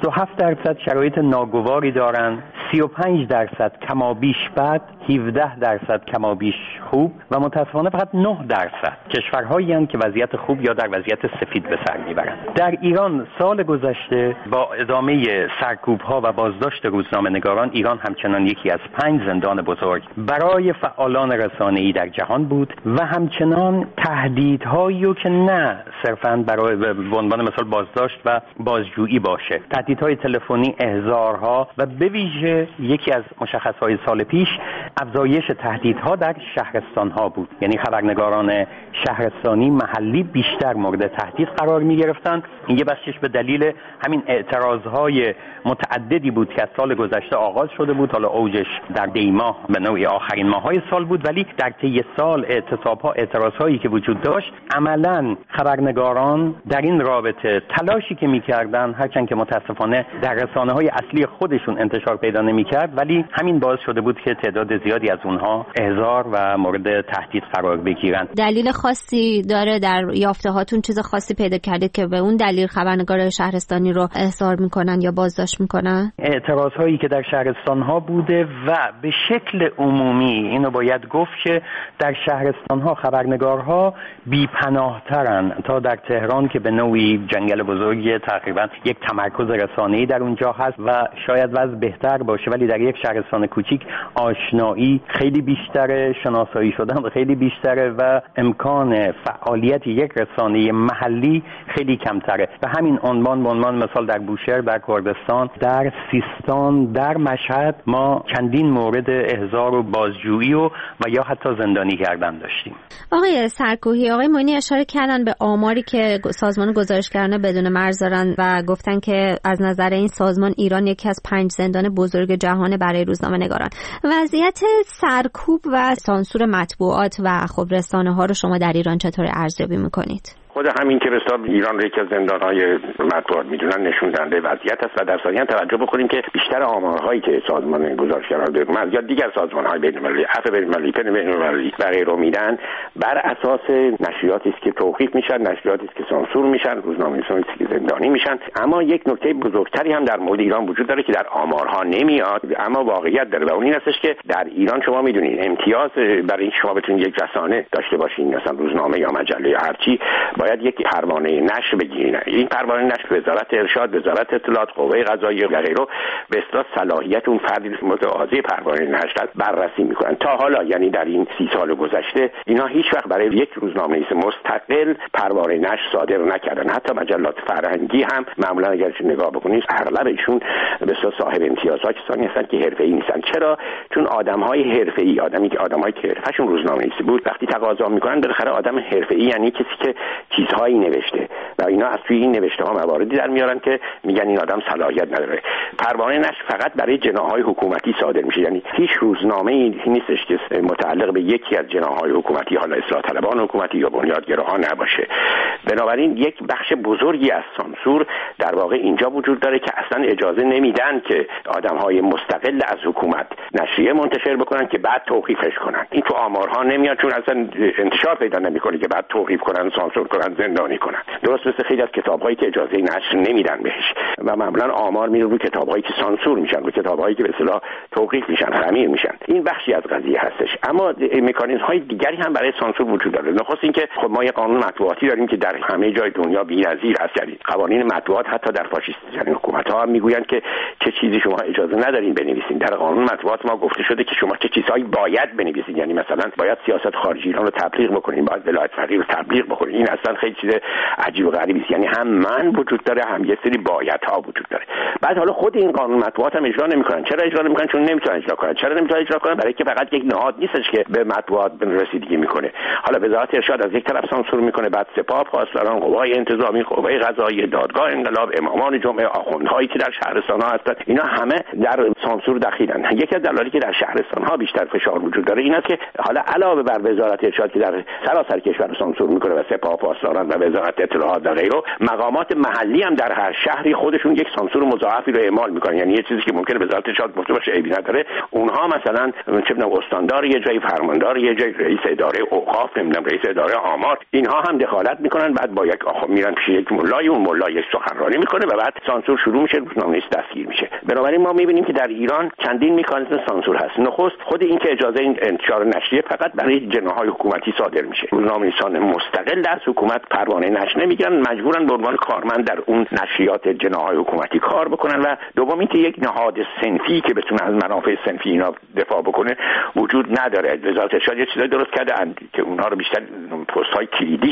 27% شرایط ناگواری دارن، 35% کمابیش بد، 17% کمابیش خوب و متاسفانه فقط 9% کشورهایی هستند که وضعیت خوب یا در وضعیت سفید به سر میبرند. در ایران سال گذشته با ادامه سرکوب‌ها و بازداشت روزنامه‌نگاران، ایران همچنان یکی از 5 زندان بزرگ برای فعالان رسانه‌ای در جهان بود و همچنان تهدیدهایی رو که نه صرفاً برای به عنوان مثال بازداشت و بازجویی باشه، تهدیدهای تلفنی، احضارها و به ویژه که یکی از مشخصهای سال پیش افزایش تهدیدها در شهرستانها بود. یعنی خبرنگاران شهرستانی محلی بیشتر مورد تهدید قرار می گرفتن. این یه بخشش به دلیل همین اعتراضهای متعددی بود که از سال گذشته آغاز شده بود. حالا اوجش در دی ماه به نوعی آخرین ماه‌های سال بود، ولی در طی سال اعتصاب‌ها، اعتراضهایی که وجود داشت، عملاً خبرنگاران در این رابطه تلاشی که می‌کردن، هرچند که متأسفانه در رسانه‌های اصلی خودشون انتشار پیدا نمی‌کرد، ولی همین باعث شده بود که تعداد زیادی از اونها احضار و مورد تهدید قرار بگیرن. دلیل خاصی داره در یافته‌هاتون؟ چیز خاصی پیدا کردید که به اون دلیل خبرنگار شهرستانی رو احضار می‌کنن یا بازداشت می‌کنن؟ اعتراض‌هایی که در شهرستان‌ها بوده و به شکل عمومی اینو باید گفت که در شهرستان‌ها خبرنگارها بی‌پناه‌ترن تا در تهران که به نوعی جنگل بزرگی، تقریبا یک تمرکز رسانه‌ای در اونجا هست و شاید وضع بهتر باشه، ولی در یک شهرستان کوچیک آشنایی خیلی بیشتره، شناسایی شدن خیلی بیشتره و امکان فعالیت یک رسانه محلی خیلی کمتره. و همین عنوان به عنوان مثال در بوشهر، در کردستان، در سیستان، در مشهد ما چندین مورد احضار و بازجویی و یا حتی زندانی کردن داشتیم. آقای سرکوهی، آقای معینی اشاره کردن به آماری که سازمان گزارشگران بدون مرز دارن و گفتن که از نظر این سازمان ایران یکی از 5 زندان بزرگ جهان برای روزنامه‌نگاران. وضعیت سرکوب و سانسور مطبوعات و خب رسانه‌ها رو شما در ایران چطور ارزیابی می‌کنید؟ خود همین که رساب ایران رو یکی از زندان‌های مطبوعات میدونن نشون دهنده وضعیت است و در ثانیه توجه بکنیم که بیشتر آمارهایی که سازمان گزارشگران بدون مرز یا دیگر سازمان‌های بین‌المللی، عفو بین‌المللی، پن بین‌المللی و غیره میدن بر اساس نشریاتی است که توقیف میشن، نشریاتی است که سانسور میشن، روزنامه‌نویسانی است که زندانی میشن. اما یک نکته بزرگتری هم در مورد ایران وجود داره که در آمارها نمیاد اما واقعیت داره و اون این هستش که در ایران شما میدونید امتیاز برای اینکه شما بتونید یک رسانه داشته باشین، مثلا روزنامه یا مجله یا هرچی، باید یک پروانه نشر بگیرین. این پروانه نشر وزارت ارشاد، وزارت اطلاعات، قوه قضاییه و غیره به اصطلاح صلاحیت اون فردی متقاضی پروانه نشر بررسی میکنن. تا حالا یعنی در این 30 سال گذشته اینا هیچ وقت برای یک روزنامه‌نویس مستقل پروانه نشر صادر نکردن. حتی مجلات فرهنگی هم معمولا اگر نگاه بکنید اغلب ایشون به اصطلاح صاحب امتیازها کسانی هستن که حرفه‌ای نیستن. چرا؟ چون آدم‌های حرفه‌ای، آدمایی که حرفشون روزنامه‌نویسی بود، وقتی تقاضا میکنن بالاخره آدم حرفه‌ای یعنی کسی که چیزهایی نوشته و اینا از توی این نوشته ها مواردی در میارن که میگن این آدم صلاحیت نداره. پروانه نشر فقط برای جناح‌های حکومتی صادر میشه، یعنی هیچ روزنامه‌ای نیستش که متعلق به یکی از جناح‌های حکومتی، حالا اصلاح طلبان حکومتی یا بنیادگراها نباشه. بنابراین یک بخش بزرگی از سانسور در واقع اینجا وجود داره که اصلا اجازه نمیدن که آدم‌های مستقل از حکومت نشریه منتشر بکنن که بعد توقیفش کنن. این تو آمارها نمیاد چون اصلا انتشار پیدا نمیکنه که بعد توقیف کنن، سانسور کنن، زندانی کنن. درست مثل خیلی از کتاب‌هایی که اجازه نشر نمیدن بهش و معمولا آمار میره روی کتاب‌هایی که سانسور میشن، روی کتاب‌هایی که به اصطلاح توقیف میشن، خمیر میشن. این بخشی از قضیه هستش. اما مکانیزم‌های دیگری هم برای سانسور وجود داره. نخست اینکه خب ما یک قانون مطبوعاتی داریم که در همه جای دنیا بی‌نظیر هست. یعنی قوانین مطبوعات حتی در فاشیست‌ترین حکومت‌ها هم میگویند که چه چیزی شما اجازه ندارین بنویسین. در قانون مطبوعات ما گفته شده که شما چه چیزهایی باید بنویسین. یعنی مثلا باید سیاست خارجی ایران رو تبلیغ بکنین، باید ولایت فقیه رو تبلیغ بکنین. این اصلا خیلی چیز عجیب و غریبی است. یعنی هم من وجود داره، هم یه سری بایدها وجود داره. بعد حالا خود این قانون مطبوعات هم اجرا نمی‌کنن. چرا اجرا نمی‌کنن؟ چون نمی‌تونن اجرا کنن. چرا نمی‌تونن اجرا کنن؟ برای اینکه فقط یک نهاد نیستش که به مطبوعات رسیدگی می‌کنه. حالا وزارت ارشاد از یک طرف سانسور می‌کنه، بعد سپاه، پاسداران، قوای انتظامی، قوه قضاییه، دادگاه انقلاب، امامان جمعه، آخوندهایی که در شهرستان‌ها هستن، اینا همه در سانسور دخیلن. یکی از دلایلی که در شهرستان‌ها بیشتر فشار وجود داره این است که حالا علاوه بر وزارت ارشاد که در سراسر کشور سانسور می‌کنه و سپاه، پاسداران و وزارت اطلاعات و غیره، مقامات محلی هم در هر شهری خودشون یک سانسور مضاعفی رو اعمال می‌کنن. یعنی یه چیزی که ممکنه وزارت ارشاد گفته باشه عیبی نداره، اونها مثلا چه می‌دونم استاندار یه جای، فرماندار یه جای، رئیس اداره اوقاف، نمی‌دونم رئیس اداره آمار، اینها هم دخالت می‌کنن. بعد با یک میرن پیش یک مولای، اون مولای یک سخنرانی می‌کنه و بعد سانسور شروع میشه، روزنامه‌نویس دستگیر میشه. بنابراین ما می‌بینیم که در ایران چندین مکانیزم سانسور هست. نخست خود این که اجازه این انتشار نشریه فقط برای جناح‌های حکومتی صادر میشه. روزنامه‌نویسان مستقل از حکومت پروانه نشر نمیگیرن، مجبورن به عنوان کارمند در اون نشریات جناح‌های حکومتی کار بکنن. و دوم اینکه یک نهاد صنفی که بتونه از منافع صنفی اینا دفاع بکنه وجود نداره. وزارت ارشاد یه چیزایی درست کرده که اونها رو بیشتر پست‌های کلیدیش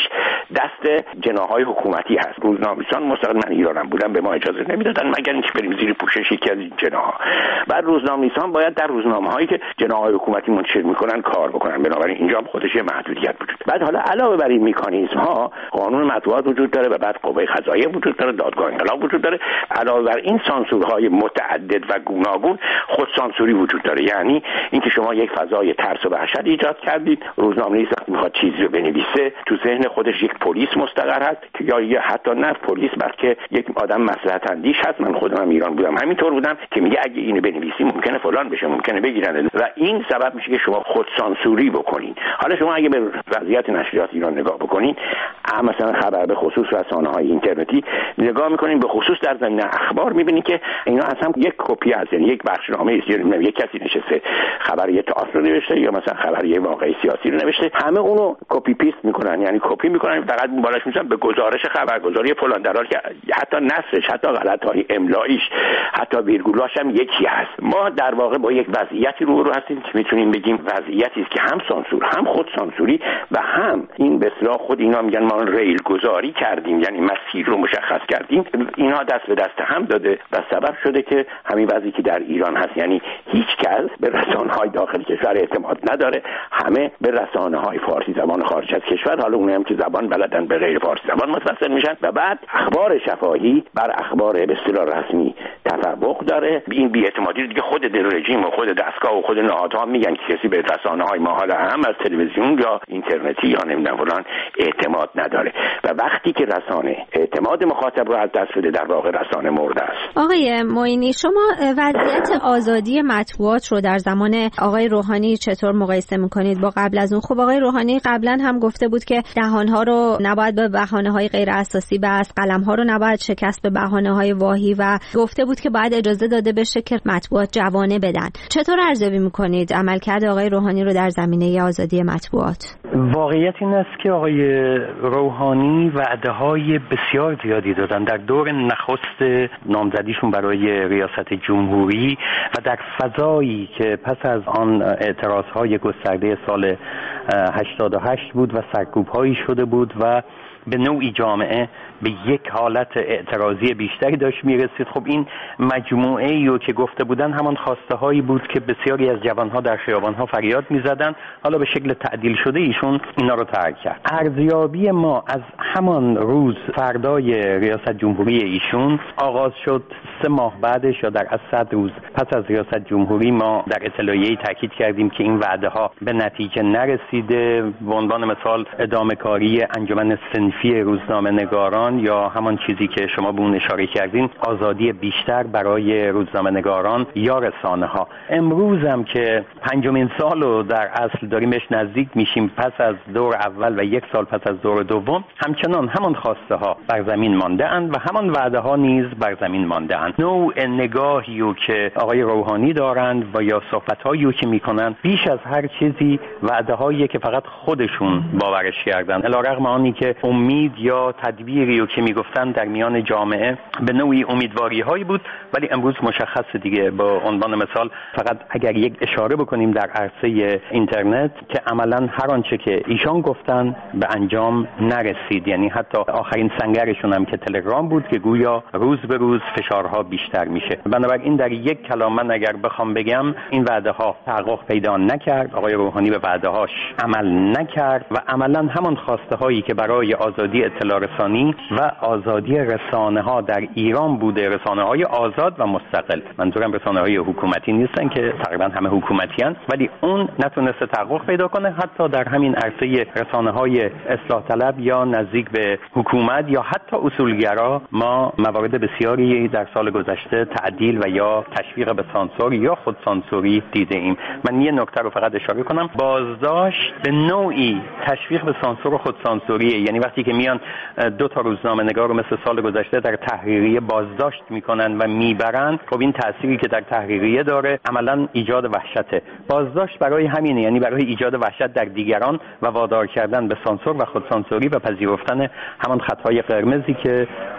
دست جناح‌های حکومتی هست. روزنامه‌نویسان مستقل، من ایرانم بودم، به ما اجازه نمیدادن مگر اینکه بریم زیر پوشش یکی از این جناح‌ها. بعد روزنامه‌نویسان باید در روزنامه‌هایی که جناح‌های حکومتی منتشر می‌کنن کار بکنن، بنابراین اینجا هم خودش محدودیت وجود. بعد حالا علاوه بر این مکانیزم‌ها قانون مطبوعات وجود داره و بعد قوه قضاییه وجود داره، دادگاه انقلاب وجود داره. علاوه بر این سانسورهای متعدد و گوناگون خود سانسوری وجود داره، یعنی اینکه شما یک فضای ترس و وحشت ایجاد کردید. روزنامه‌نویس وقتی میخواد چیزی رو بنویسه تو ذهن خودش یک پلیس مستقر هست که یا حتی نه پلیس بلکه یک آدم مصلحت اندیش هست. من خودم ایران بودم همینطور بودم که میگه اگه اینو بنویسی ممکنه فلان بشه، ممکنه بگیرن و این سبب میشه که شما خود سانسوری بکنین. حالا شما اگه به وضعیت نشریات ایران نگاه بکنین، مثلا خبر به خصوص رسانه‌های اینترنتی نگاه میکنین، به خصوص در زمینه اخبار میبینین که اینا اصلا یک کپی از، یعنی یک بخشنامه است، یعنی یک کسی نشسته خبر یه تئاتر رو نوشته یا مثلا خبر یه واقعه سیاسی رو نوشته، همه اونو کپی پیست میکنن، یعنی کپی میکنن، فقط بالاش میذارن به گزارش خبرگزاری فلان، در حالی که حتی نصش، حتی غلط‌های املاییش، حتی ویرگولاش هم یکی هست. ما در واقع با یک وضعیتی روبرو هستیم که میتونیم بگیم وضعیتی است که هم سانسور، هم خود سانسوری و هم این به اصطلاح خود اینا میگن ما ریل گذاری کردیم، یعنی مسیر رو مشخص کردیم. اینا دست به دست هم داده و سبب شده که همین وضعی که در ایران هست، یعنی هیچ کس به رسانه‌های داخل کشور اعتماد نداره، همه به رسانه‌های فارسی زبان خارج از کشور، حالا اونها هم که زبان بلدن به غیر فارسی زبان متوسل میشن و بعد اخبار شفاهی بر اخبار به اصطلاح رسمی تفوق داره. این بی‌اعتمادی دیگه خود رژیم و خود دستگاه و خود نهادها میگن که کسی به رسانه‌های ما حالا هم از تلویزیون یا اینترنتی یا نمیدونم فلان اعتماد نداره و وقتی که رسانه اعتماد مخاطب رو از دست بده در واقع رسانه مرده است. آقای معینی، شما وضعیت آزادی مطبوعات رو در زمان آقای روحانی چطور مقایسه میکنید با قبل از اون؟ خب آقای روحانی قبلا هم گفته بود که دهانها رو نباید به بهانه‌های غیر اساسی بست، قلم‌ها رو نباید شکست به بهانه‌های واهی و گفته بود که باید اجازه داده بشه که مطبوعات جوانه بدن. چطور ارزیابی میکنید عملکرد آقای روحانی رو در زمینه آزادی مطبوعات؟ واقعیت این است که آقای روحانی وعده‌های بسیار زیادی دادن در دور نخست نامزدیشون برای ریاست جمهوری و در فضایی که پس از آن اعتراض‌های گسترده سال 88 بود و سرکوب‌هایی شده بود و به نوعی جامعه به یک حالت اعتراضی بیشتری داشت میرسید. خب این مجموعه ای که گفته بودن همان خواسته هایی بود که بسیاری از جوانها در خیابانها فریاد میزدن. حالا به شکل تعدیل شده ایشون اینا رو ترک کرد. ارزیابی ما از همان روز فردای ریاست جمهوری ایشون آغاز شد. 3 ماه بعدش یا در از 100 روز پس از ریاست جمهوری ما در اطلاعیه‌ای تاکید کردیم که این وعده ها به نتیجه نرسیده. به عنوان مثال ادامه کاری انجمن صنفی روزنامه‌نگاران یا همان چیزی که شما به اون اشاره کردین، آزادی بیشتر برای روزنامه‌نگاران یا رسانه‌ها. امروز هم که 5مین سال رو در اصل داریم بهش نزدیک میشیم پس از دور اول و 1 سال پس از دور دوم، همچنان همان خواسته ها بر زمین مانده اند و همان وعده ها نیز بر زمین مانده اند. نوع نگاهی که آقای روحانی دارند و یا صحبت‌هایی که میکنن بیش از هر چیزی وعده هایی که فقط خودشون باورش کردن، علی‌رغم آنی که امید یا تدبیری که میگفتن در میان جامعه به نوعی امیدواری هایی بود، ولی امروز مشخص دیگه. با عنوان مثال فقط اگر یک اشاره بکنیم در عرصه اینترنت که عملا هر آنچه که ایشان گفتن به انجام نرسید، یعنی حتی آخرین سنگرشون هم که تلگرام بود که گویا روز به روز فشارها بیشتر میشه. بنابراین در یک کلام من اگر بخوام بگم این وعده ها تحقق پیدا نکرد، آقای روحانی به وعده هاش عمل نکرد و عملا همان خواسته هایی که برای آزادی اطلاع رسانی و آزادی رسانه ها در ایران بوده، رسانه های آزاد و مستقل، منظورم رسانه های حکومتی نیستن که تقریبا همه حکومتی هستند، ولی اون نتونسته تحقق پیدا کنه. حتی در همین عرصه رسانه های اصلاح طلب یا نزدیک به حکومت یا حتی اصولگرا ما موارد بسیاری در سال گذشته تعدیل و یا تشویق به سانسور یا خود سانسوری دیده ایم. من یه نکته رو فقط اشاره کنم، بازداشت به نوعی تشویق به سانسور و خود سانسوریه. یعنی وقتی که میان 2 تا روزنامه‌نگار رو مثل سال گذشته در تحریریه بازداشت میکنن و میبرن، خب این تأثیری که در تحریریه داره عملاً ایجاد وحشته. بازداشت برای همینه، یعنی برای ایجاد وحشت در دیگران و وادار کردن به سانسور و خود سانسوری و پذیرفتن همان خطهای قرمزی که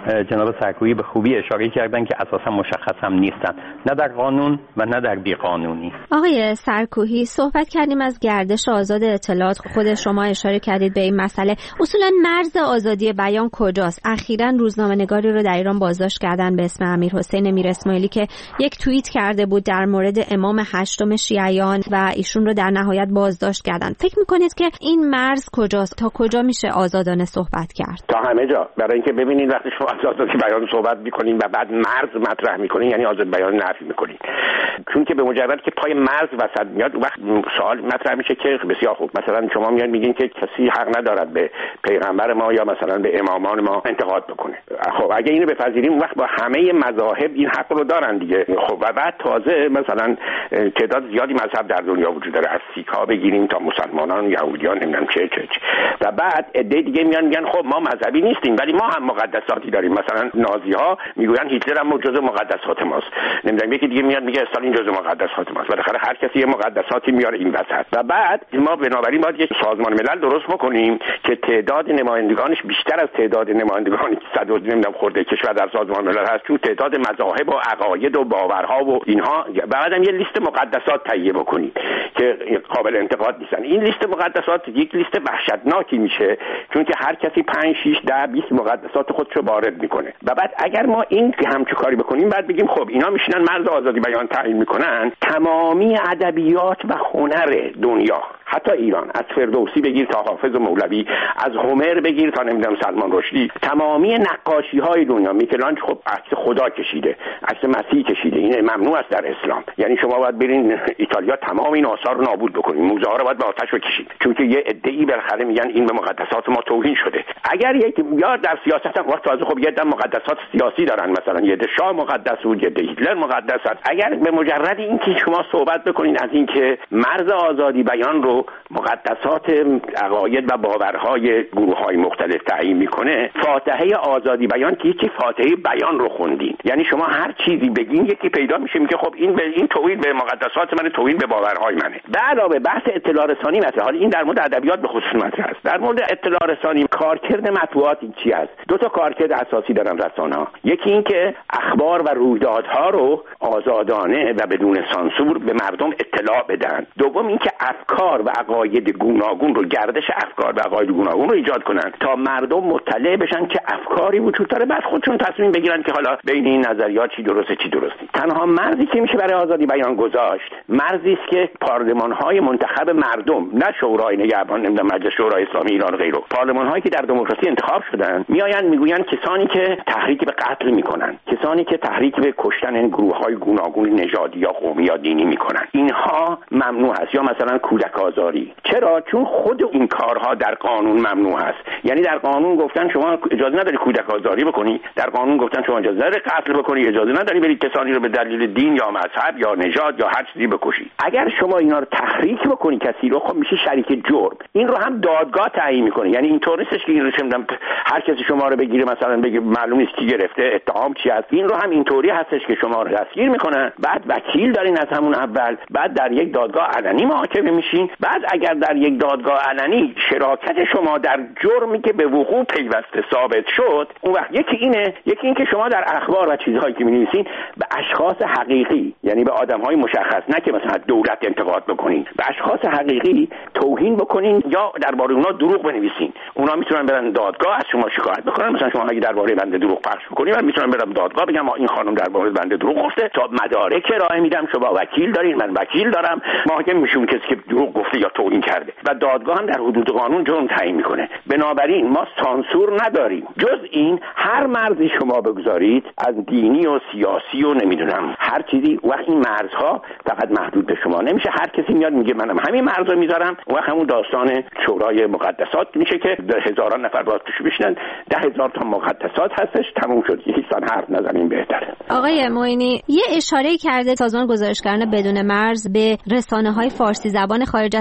جناب سرکویی به خوبی اشاره کردن که اساسا مشخص هم نیستن، نه در قانون و نه در بیقانونی. آقای سرکویی، صحبت کردیم از گردش آزاد اطلاعات، خود شما اشاره کردید به این مسئله. اصولا مرز آزادی بیان کجاست؟ اخیراً روزنامه‌نگاری رو در ایران بازداشت کردن به اسم امیرحسین میر اسماعیلی که یک توییت کرده بود در مورد امام هشتم شیعیان و ایشون رو در نهایت بازداشت کردن. فکر می‌کنید که این مرز کجاست؟ تا کجا میشه آزادانه صحبت کرد؟ تا همه جا. برای اینکه ببینید وقتی شما از آزادی بیان صحبت می‌کنین و بعد مرز مطرح می‌کنین یعنی آزادی بیان نفی می‌کنین. چون که به مجرد که پای مرز وسط میاد وقت سوال مطرح میشه که بسیار خوب، مثلا شما میاد میگین که کسی حق ندارد به پیغمبر ما یا مثلا به امامان ما انتقاد بکنه. خب اگه اینو بپذیریم وقت با همه مذاهب این حق رو دارن دیگه. خب و بعد تازه مثلا تعداد زیادی مذهب در دنیا وجود داره، از سیک‌ها بگیریم تا مسلمانان، یهودیان، نمیدونم چه و بعد عده دیگه میگن خب ما مذهبی نیستیم ولی ما هم مقدساتی داریم. مثلا نازی‌ها میگن هیتلر هم جزء مقدسات ماست، نمیدونم یکی دیگه میاد میگه استالین جزء مقدسات ماست. بالاخره هر کسی یه مقدساتی میاره این وسط. و بعد ما بنابراین باید یک سازمان ملل درست بکنیم که تعداد نمایندگانش بیشتر از تعداد نمایندگان 100 نمیدونم خورده کشور در سازمان ملل هست، چون تعداد مذاهب و عقاید و باورها و اینها. بعدم یه لیست مقدسات تهیه بکنید که قابل انتقاد نیستن. این لیست مقدسات یک لیست وحشتناکی میشه چون که هر کسی 5 6 10 20 مقدسات خودشو وارد میکنه. و بعد اگر ما این همچین کاری بکنیم بعد بگیم خب اینا میشینن مرز آزادی بیان تعیین میکنن، تمامی ادبیات و هنر دنیا، حتی ایران، از فردوسی بگیر تا حافظ و مولوی، از هومر بگیر تا نمیدونم سلمان رشدی، تمامی نقاشی های دنیا، میکلانج خب عکس خدا کشیده، عکس مسیح کشیده، این ممنوع است در اسلام. یعنی شما باید برین ایتالیا تمام این آثار رو نابود بکنین، موزه ها رو باید به آتش بکشید، چون که یه عده‌ای بالاخره میگن این به مقدسات ما توهین شده. اگر یک یا در سیاست هم وقت تازه خب یه دم مقدسات سیاسی دارن، مثلا یه ده شاه مقدس بود، یه ده هیتلر مقدس است. اگر به مجرد اینکه شما صحبت بکنین از اینکه مرز آزادی بیان رو مقدسات عقاید و باورهای گروه‌های مختلف تعیین میکنه، فاتحه آزادی بیان که یکی فاتحه بیان رو خوندین، یعنی شما هر چیزی بگین یکی پیدا میشه میگه خب این به این توهین به مقدسات منه، توهین به باورهای منه. به علاوه بحث اطلاع رسانی مثلا، حالا این در مورد ادبیات به خصوص مطرح است. در مورد اطلاع رسانی کارکرد مطبوعات چی است؟ دو تا کارکرد اساسی دارن رسانه‌ها. یکی این که اخبار و رویدادها رو آزادانه و بدون سانسور به مردم اطلاع بدن. دوم این که افکار و عقاید گوناگون رو، گردش افکار و عقاید گوناگون رو ایجاد کنن تا مردم مطلع بشن که افکاری وجود داره، بعد خودشون تصمیم بگیرن که حالا بین این نظریات چی درسته چی درست نیست. تنها مرزی که میشه برای آزادی بیان گذاشت مرزی است که پارلمان‌های منتخب مردم، نه شورای نگهبان، نمیدونم مجلس شورای اسلامی ایران و غیره، پارلمان‌هایی که در دموکراسی انتخاب شدن میآیند میگویند کسانی که تحریک به قتل میکنن، کسانی که تحریک به کشتن گروه‌های گوناگون نژادی یا قومی یا دینی میکنن، اینها ممنوع است. یا مثلا کودک آزاری. چرا؟ چون خود این کارها در قانون ممنوع است. یعنی در قانون گفتن شما اجازه نداری کودک آزاری بکنی، در قانون گفتن شما اجازه نداری قتل بکنی، اجازه نداری برید کسانی رو به دلیل دین یا مذهب یا نژاد یا هر چیزی بکشی. اگر شما اینا رو تحریک بکنی کسی رو، خب میشه شریک جرم. این رو هم دادگاه تعیین میکنه. یعنی اینطور نیستش که این رو هر کسی شما رو بگیره مثلا بگه معلوم نیست کی گرفته، اتهام چی است. این رو هم اینطوری هستش که شما رو دستگیر میکنن، بعد وکیل دارین از همون اول، بعد در یک دادگاه علنی محاکمه میشین، بعد اگر در یک دادگاه علنی شراکت شما در جرمی که به وقوع پیوسته ثابت شد، اون وقت یکی اینه، یکی این که شما در اخبار و چیزهایی که می‌نویسین به اشخاص حقیقی، یعنی به آدم‌های مشخص، نه که مثلا دولت انتقاد بکنین، به اشخاص حقیقی توهین بکنین یا درباره اونها دروغ بنویسین. اونها میتونن برن دادگاه از شما شکایت بکنن. مثلا شما اگه درباره بنده دروغ پخش بکنید، من میتونم برم دادگاه بگم این خانم درباره بنده دروغ گفته، تا مدارک ارائه میدم، شما وکیل دارین، من وکیل دارم، محاکم میشون کسی که دروغ گفته یا توهین کرده و دادگاه هم در حدود قانون جرم تعیین میکنه. بنابراین ما سانسور نداریم. جز این هر مرزی شما بگذارید، از دینی و سیاسی و نمیدونم هر چیزی، وقت این مرزها فقط محدود به شما نمیشه. هر کسی میاد میگه منم همین مرزو میذارم، وقت همون داستان شورای مقدسات میشه که هزاران نفر باید توش بشینن، 10,000 تا مقدسات هستش، تموم شد. هیچ حرف نزنیم بهتره. آقای معینی یه اشاره کرده سازمان گزارشگران بدون مرز به رسانه‌های فارسی زبان خارج از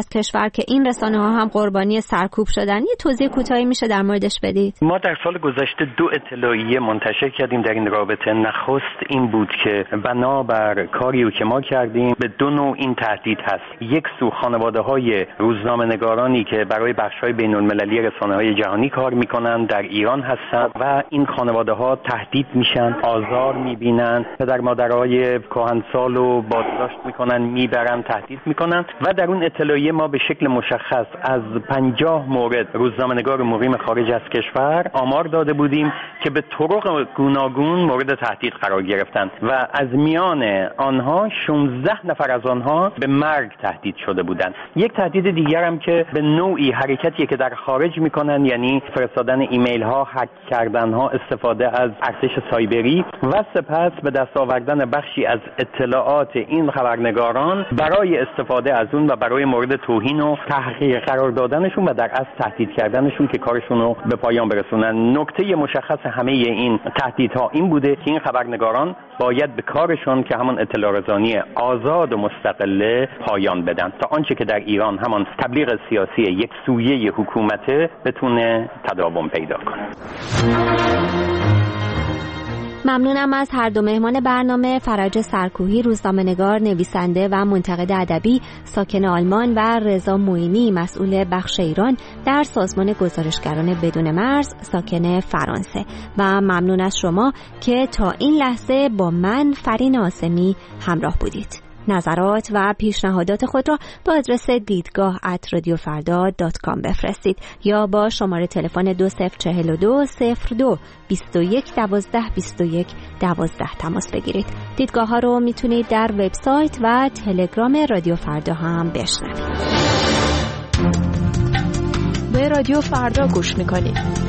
از کشور که این رسانه‌ها هم قربانی سرکوب شدن. یه توضیح کوتاهی میشه در موردش بدید؟ ما در سال گذشته 2 اطلاعیه منتشر کردیم در این رابطه. نخست این بود که بنابر کاری که ما کردیم به 2 نوع این تهدید هست. یک سو خانواده‌های روزنامه‌نگارانی که برای بخش‌های بین‌المللی رسانه‌های جهانی کار می‌کنند در ایران هستند و این خانواده‌ها تهدید میشن، آزار می‌بینن، پدر مادرای کهنسال رو بازداشت می‌کنن، میبرن، تهدید می‌کنن و در اون اطلاعیه ما به شکل مشخص از 50 مورد روزنامه‌نگار مقیم خارج از کشور آمار داده بودیم که به طرق گوناگون مورد تهدید قرار گرفتند و از میان آنها 16 نفر از آنها به مرگ تهدید شده بودند. یک تهدید دیگر هم که به نوعی حرکتیه که در خارج میکنن، یعنی فرستادن ایمیل ها، هک کردن ها، استفاده از ارتش سایبری و سپس به دست آوردن بخشی از اطلاعات این خبرنگاران برای استفاده از اون و برای مورد توهین و تحقیر قرار دادنشون و در اصل تهدید کردنشون که کارشون رو به پایان برسونن. نکته مشخص همه این تهدیدها این بوده که این خبرنگاران باید به کارشون که همون اطلاع رسانی آزاد و مستقله پایان بدن تا آنچه که در ایران همان تبلیغ سیاسی یک سویه حکومته بتونه تداوم پیدا کنه. ممنونم از هر دو مهمان برنامه، فرج سرکوهی، روزنامه‌نگار، نویسنده و منتقد ادبی ساکن آلمان و رضا معینی، مسئول بخش ایران در سازمان گزارشگران بدون مرز ساکن فرانسه. و ممنون از شما که تا این لحظه با من فرین عاصمی همراه بودید. نظرات و پیشنهادات خود را با آدرس دیدگاه@radiofarda.com بفرستید یا با شماره تلفن 2042 02 21 12 21 12 تماس بگیرید. دیدگاه ها رو میتونید در وبسایت و تلگرام رادیو فردا هم بشنوید. به رادیو فردا گوش میکنید.